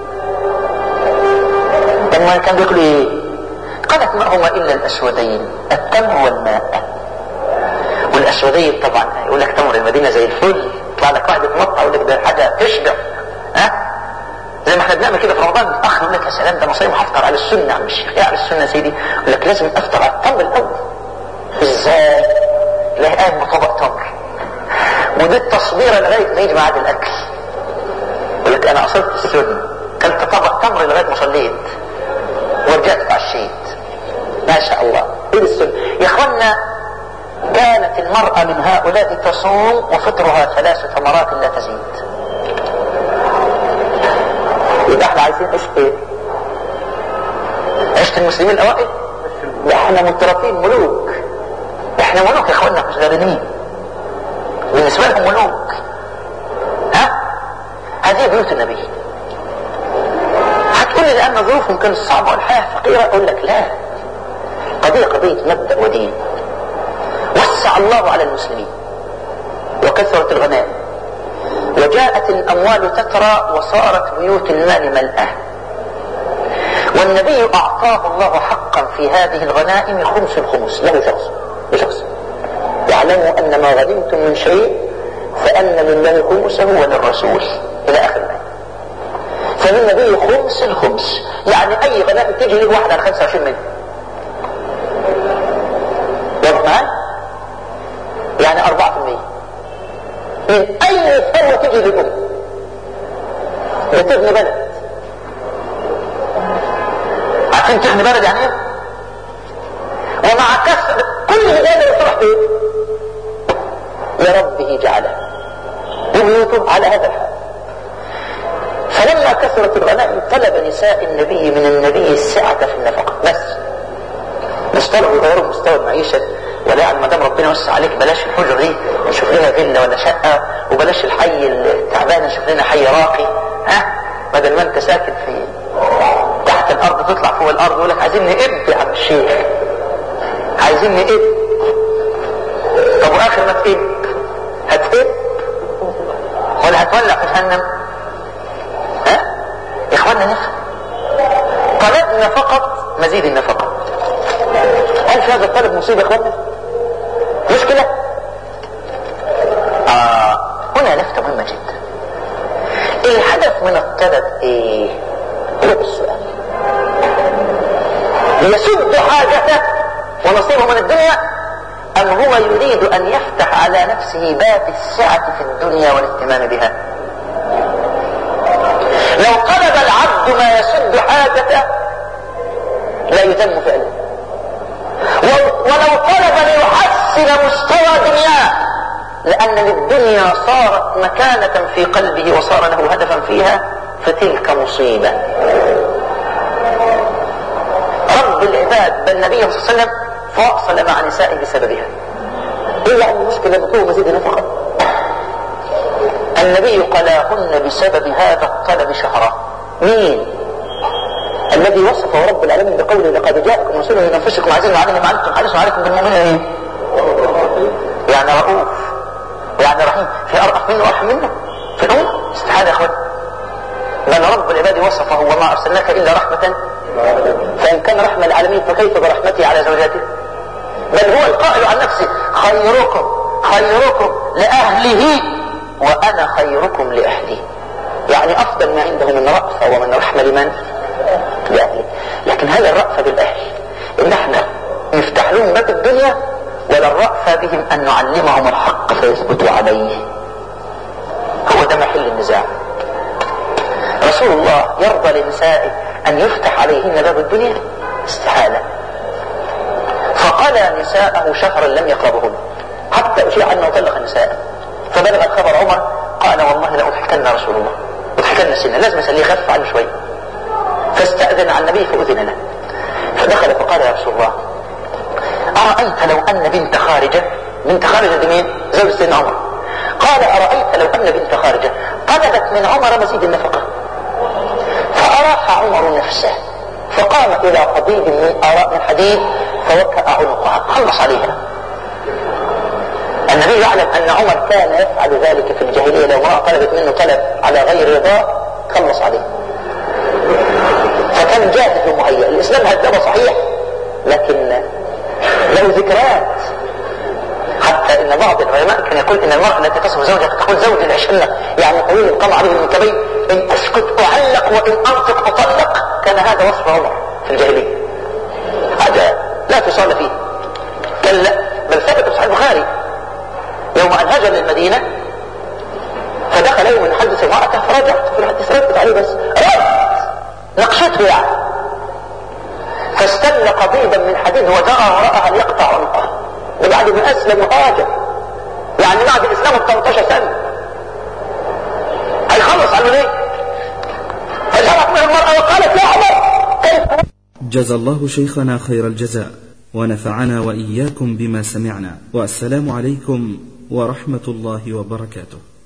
S4: لما كان بيقول ايه؟ قالت ما هما إلا الأسودين التمر والماء. والأسودين طبعا يقول لك تمر المدينة زي الفل، يطلع لك واحد يتمطع يقول لك ده حاجة تشبع. ها؟ زي ما احنا بنعمل كده في رمضان متأخر يقول لك يا سلام ده مصايم هفطر على السنة يا عم الشيخ. ايه على السنة يا سيدي؟ يقول لك لازم افطر على التمر الأول. ازاي؟ تلاقي قايم بطبق تمر، ودي التصبيرة لغاية ما يجي ميعاد الأكل. يقول لك أنا أصلت السنة، كلت طبق تمر لغاية ما صليت ورجعت اتعشيت. ما شاء الله. ايه السنة؟ يا اخوانا كانت المرأة من هؤلاء تصوم وفطرها ثلاث تمرات لا تزيد. يبقى احنا عايزين عيش ايه؟ عيشة المسلمين الاوائل؟ احنا مترفين ملوك، احنا ملوك يا اخوانا مش غيرانين، بالنسبة لهم ملوك. ها؟ هذه بيوت النبي. هتقول لي لان ظروفهم كانت صعبة والحياة فقيرة، اقول لك لا، قضية قضية مبدأ ودين. وسع الله على المسلمين وكثرت الغنائم وجاءت الاموال تترى وصارت بيوت المال ملأة، والنبي اعطاه الله حقا في هذه الغنائم خمس الخمس له شخص بشخص. يعلموا ان ما غنمتم من شيء فان لله خمسه وللرسول الى اخر الايه. فللنبي خمس الخمس، يعني اي غنائم تجي له واحد على خمسة وعشرين منه. واضح معايا؟ يعني أربعة في المية من أي ثروة تجي للأمة بتغني بلد. عشان تغني بلد يعني ايه؟ ومع كسر كل مجال يصلح ايه؟ لربه جعله وبيوته على هذا الحال. فلما كثرت الغنائم طلب نساء النبي من النبي السعة في النفقة، بس مش طلبوا يغيروا مستوى المعيشة، ولا يعني ما دام ربنا وسع عليك بلاش الحجر دي نشوف لنا فيلا ولا شقة، وبلاش الحي التعبان نشوف لنا حي راقي. ها؟ بدل ما انت ساكن في تحت الارض تطلع فوق الارض يقول لك عايزين نقب يا عم الشيخ، عايزين نقب. طب واخر ما تقب هتقب ولا هتولع في جهنم؟ ها؟ يا اخوانا نفهم، طلبنا فقط مزيد النفقة. هل في هذا الطلب مصيبة يا اخوانا؟ مشكلة؟ آه هنا لفتة مهمة جدا. الهدف من الطلب ايه؟ هو السؤال. حاجته ونصيبه من الدنيا، أم هو يريد أن يفتح على نفسه باب السعة في الدنيا والاهتمام بها؟ لو طلب العبد ما يسد حاجته لا يتم فعله، ولو طلب ليحسن مستوى دنياه، لأن الدنيا صارت مكانة في قلبه وصار له هدفا فيها، فتلك مصيبة. رب العباد بل النبي صلى الله عليه وسلم فاصل مع نسائه بسببها. إلا أن المشكلة بطلوب مزيد نفقة، النبي قلاهن بسبب هذا الطلب شهرا. مين الذي وصفه رب العالمين بقوله لقد جاءكم رسول من أنفسكم عزيز عليه ما عنتم حريص عليكم بالمؤمنين؟ يعني رؤوف، يعني رحيم. في أرأف منه وأرحم منه في الأمة؟ استحالة يا أخوان. بل رب العباد وصفه وما أرسلناك إلا رحمة، فإن كان رحمة العالمين فكيف برحمتي على زوجاته؟ بل هو القائل عن نفسه خيركم خيركم لأهله وأنا خيركم لأهلي. يعني أفضل ما عنده من رأفة ومن رحمة لمن؟ لأهله. لكن هل الرأفة بالأهل إن احنا نفتح لهم باب الدنيا، ولا الرأفة بهم أن نعلمهم الحق فيثبتوا عليه؟ هو ده محل النزاع. رسول الله يرضى لنسائه أن يفتح عليهن باب الدنيا؟ استحالة. فقلى نساءه شهرا لم يقربهن حتى أشيع أنه طلق النساء. فبلغ الخبر عمر قال والله لأضحكن رسول الله، أضحكن السنة، لازم أسليه خف عنه شوي. فاستأذن على النبي فأذن له، فدخل فقال يا رسول الله أرأيت لو أن بنت خارجة، بنت خارجة دي مين؟ زوج سيدنا عمر. قال أرأيت لو أن بنت خارجة طلبت من عمر مزيد النفقة، فأراح عمر نفسه فقام إلى قضيب من آراء من حديد فوكأ عنقها، خلص عليها. النبي يعلم أن عمر كان يفعل ذلك في الجاهلية، لو امرأة طلبت منه طلب على غير رضاه خلص عليه، فكان جاهز ومهيئ. الإسلام هدبه صحيح، لكن له ذكريات. حتى إن بعض العلماء كان يقول إن المرأة التي تصف زوجها تقول زوجي العشرة، يعني طويل القمع عليه من كبين، إن أسكت أعلق وإن أنطق أطلق. كان هذا وصف عمر في الجاهلية، هذا لا تصال فيه. كلا بل ثبت في صحيح البخاري يوم أن هاجر للمدينة فدخل يوم يحدث امرأته، فرجعت في الحديث ردت عليه بس رد نقشته يعني، فاستل قضيبا من حديد وجرى وراءها ليقطع عنقها، وبعد ما أسلم وهاجر يعني بعد إسلامه ثلاثة عشر سنة هيخلص عنه ليه؟ فجرت من المرأة وقالت يا عمر كيف؟
S5: جزى الله شيخنا خير الجزاء ونفعنا وإياكم بما سمعنا، والسلام عليكم ورحمة الله وبركاته.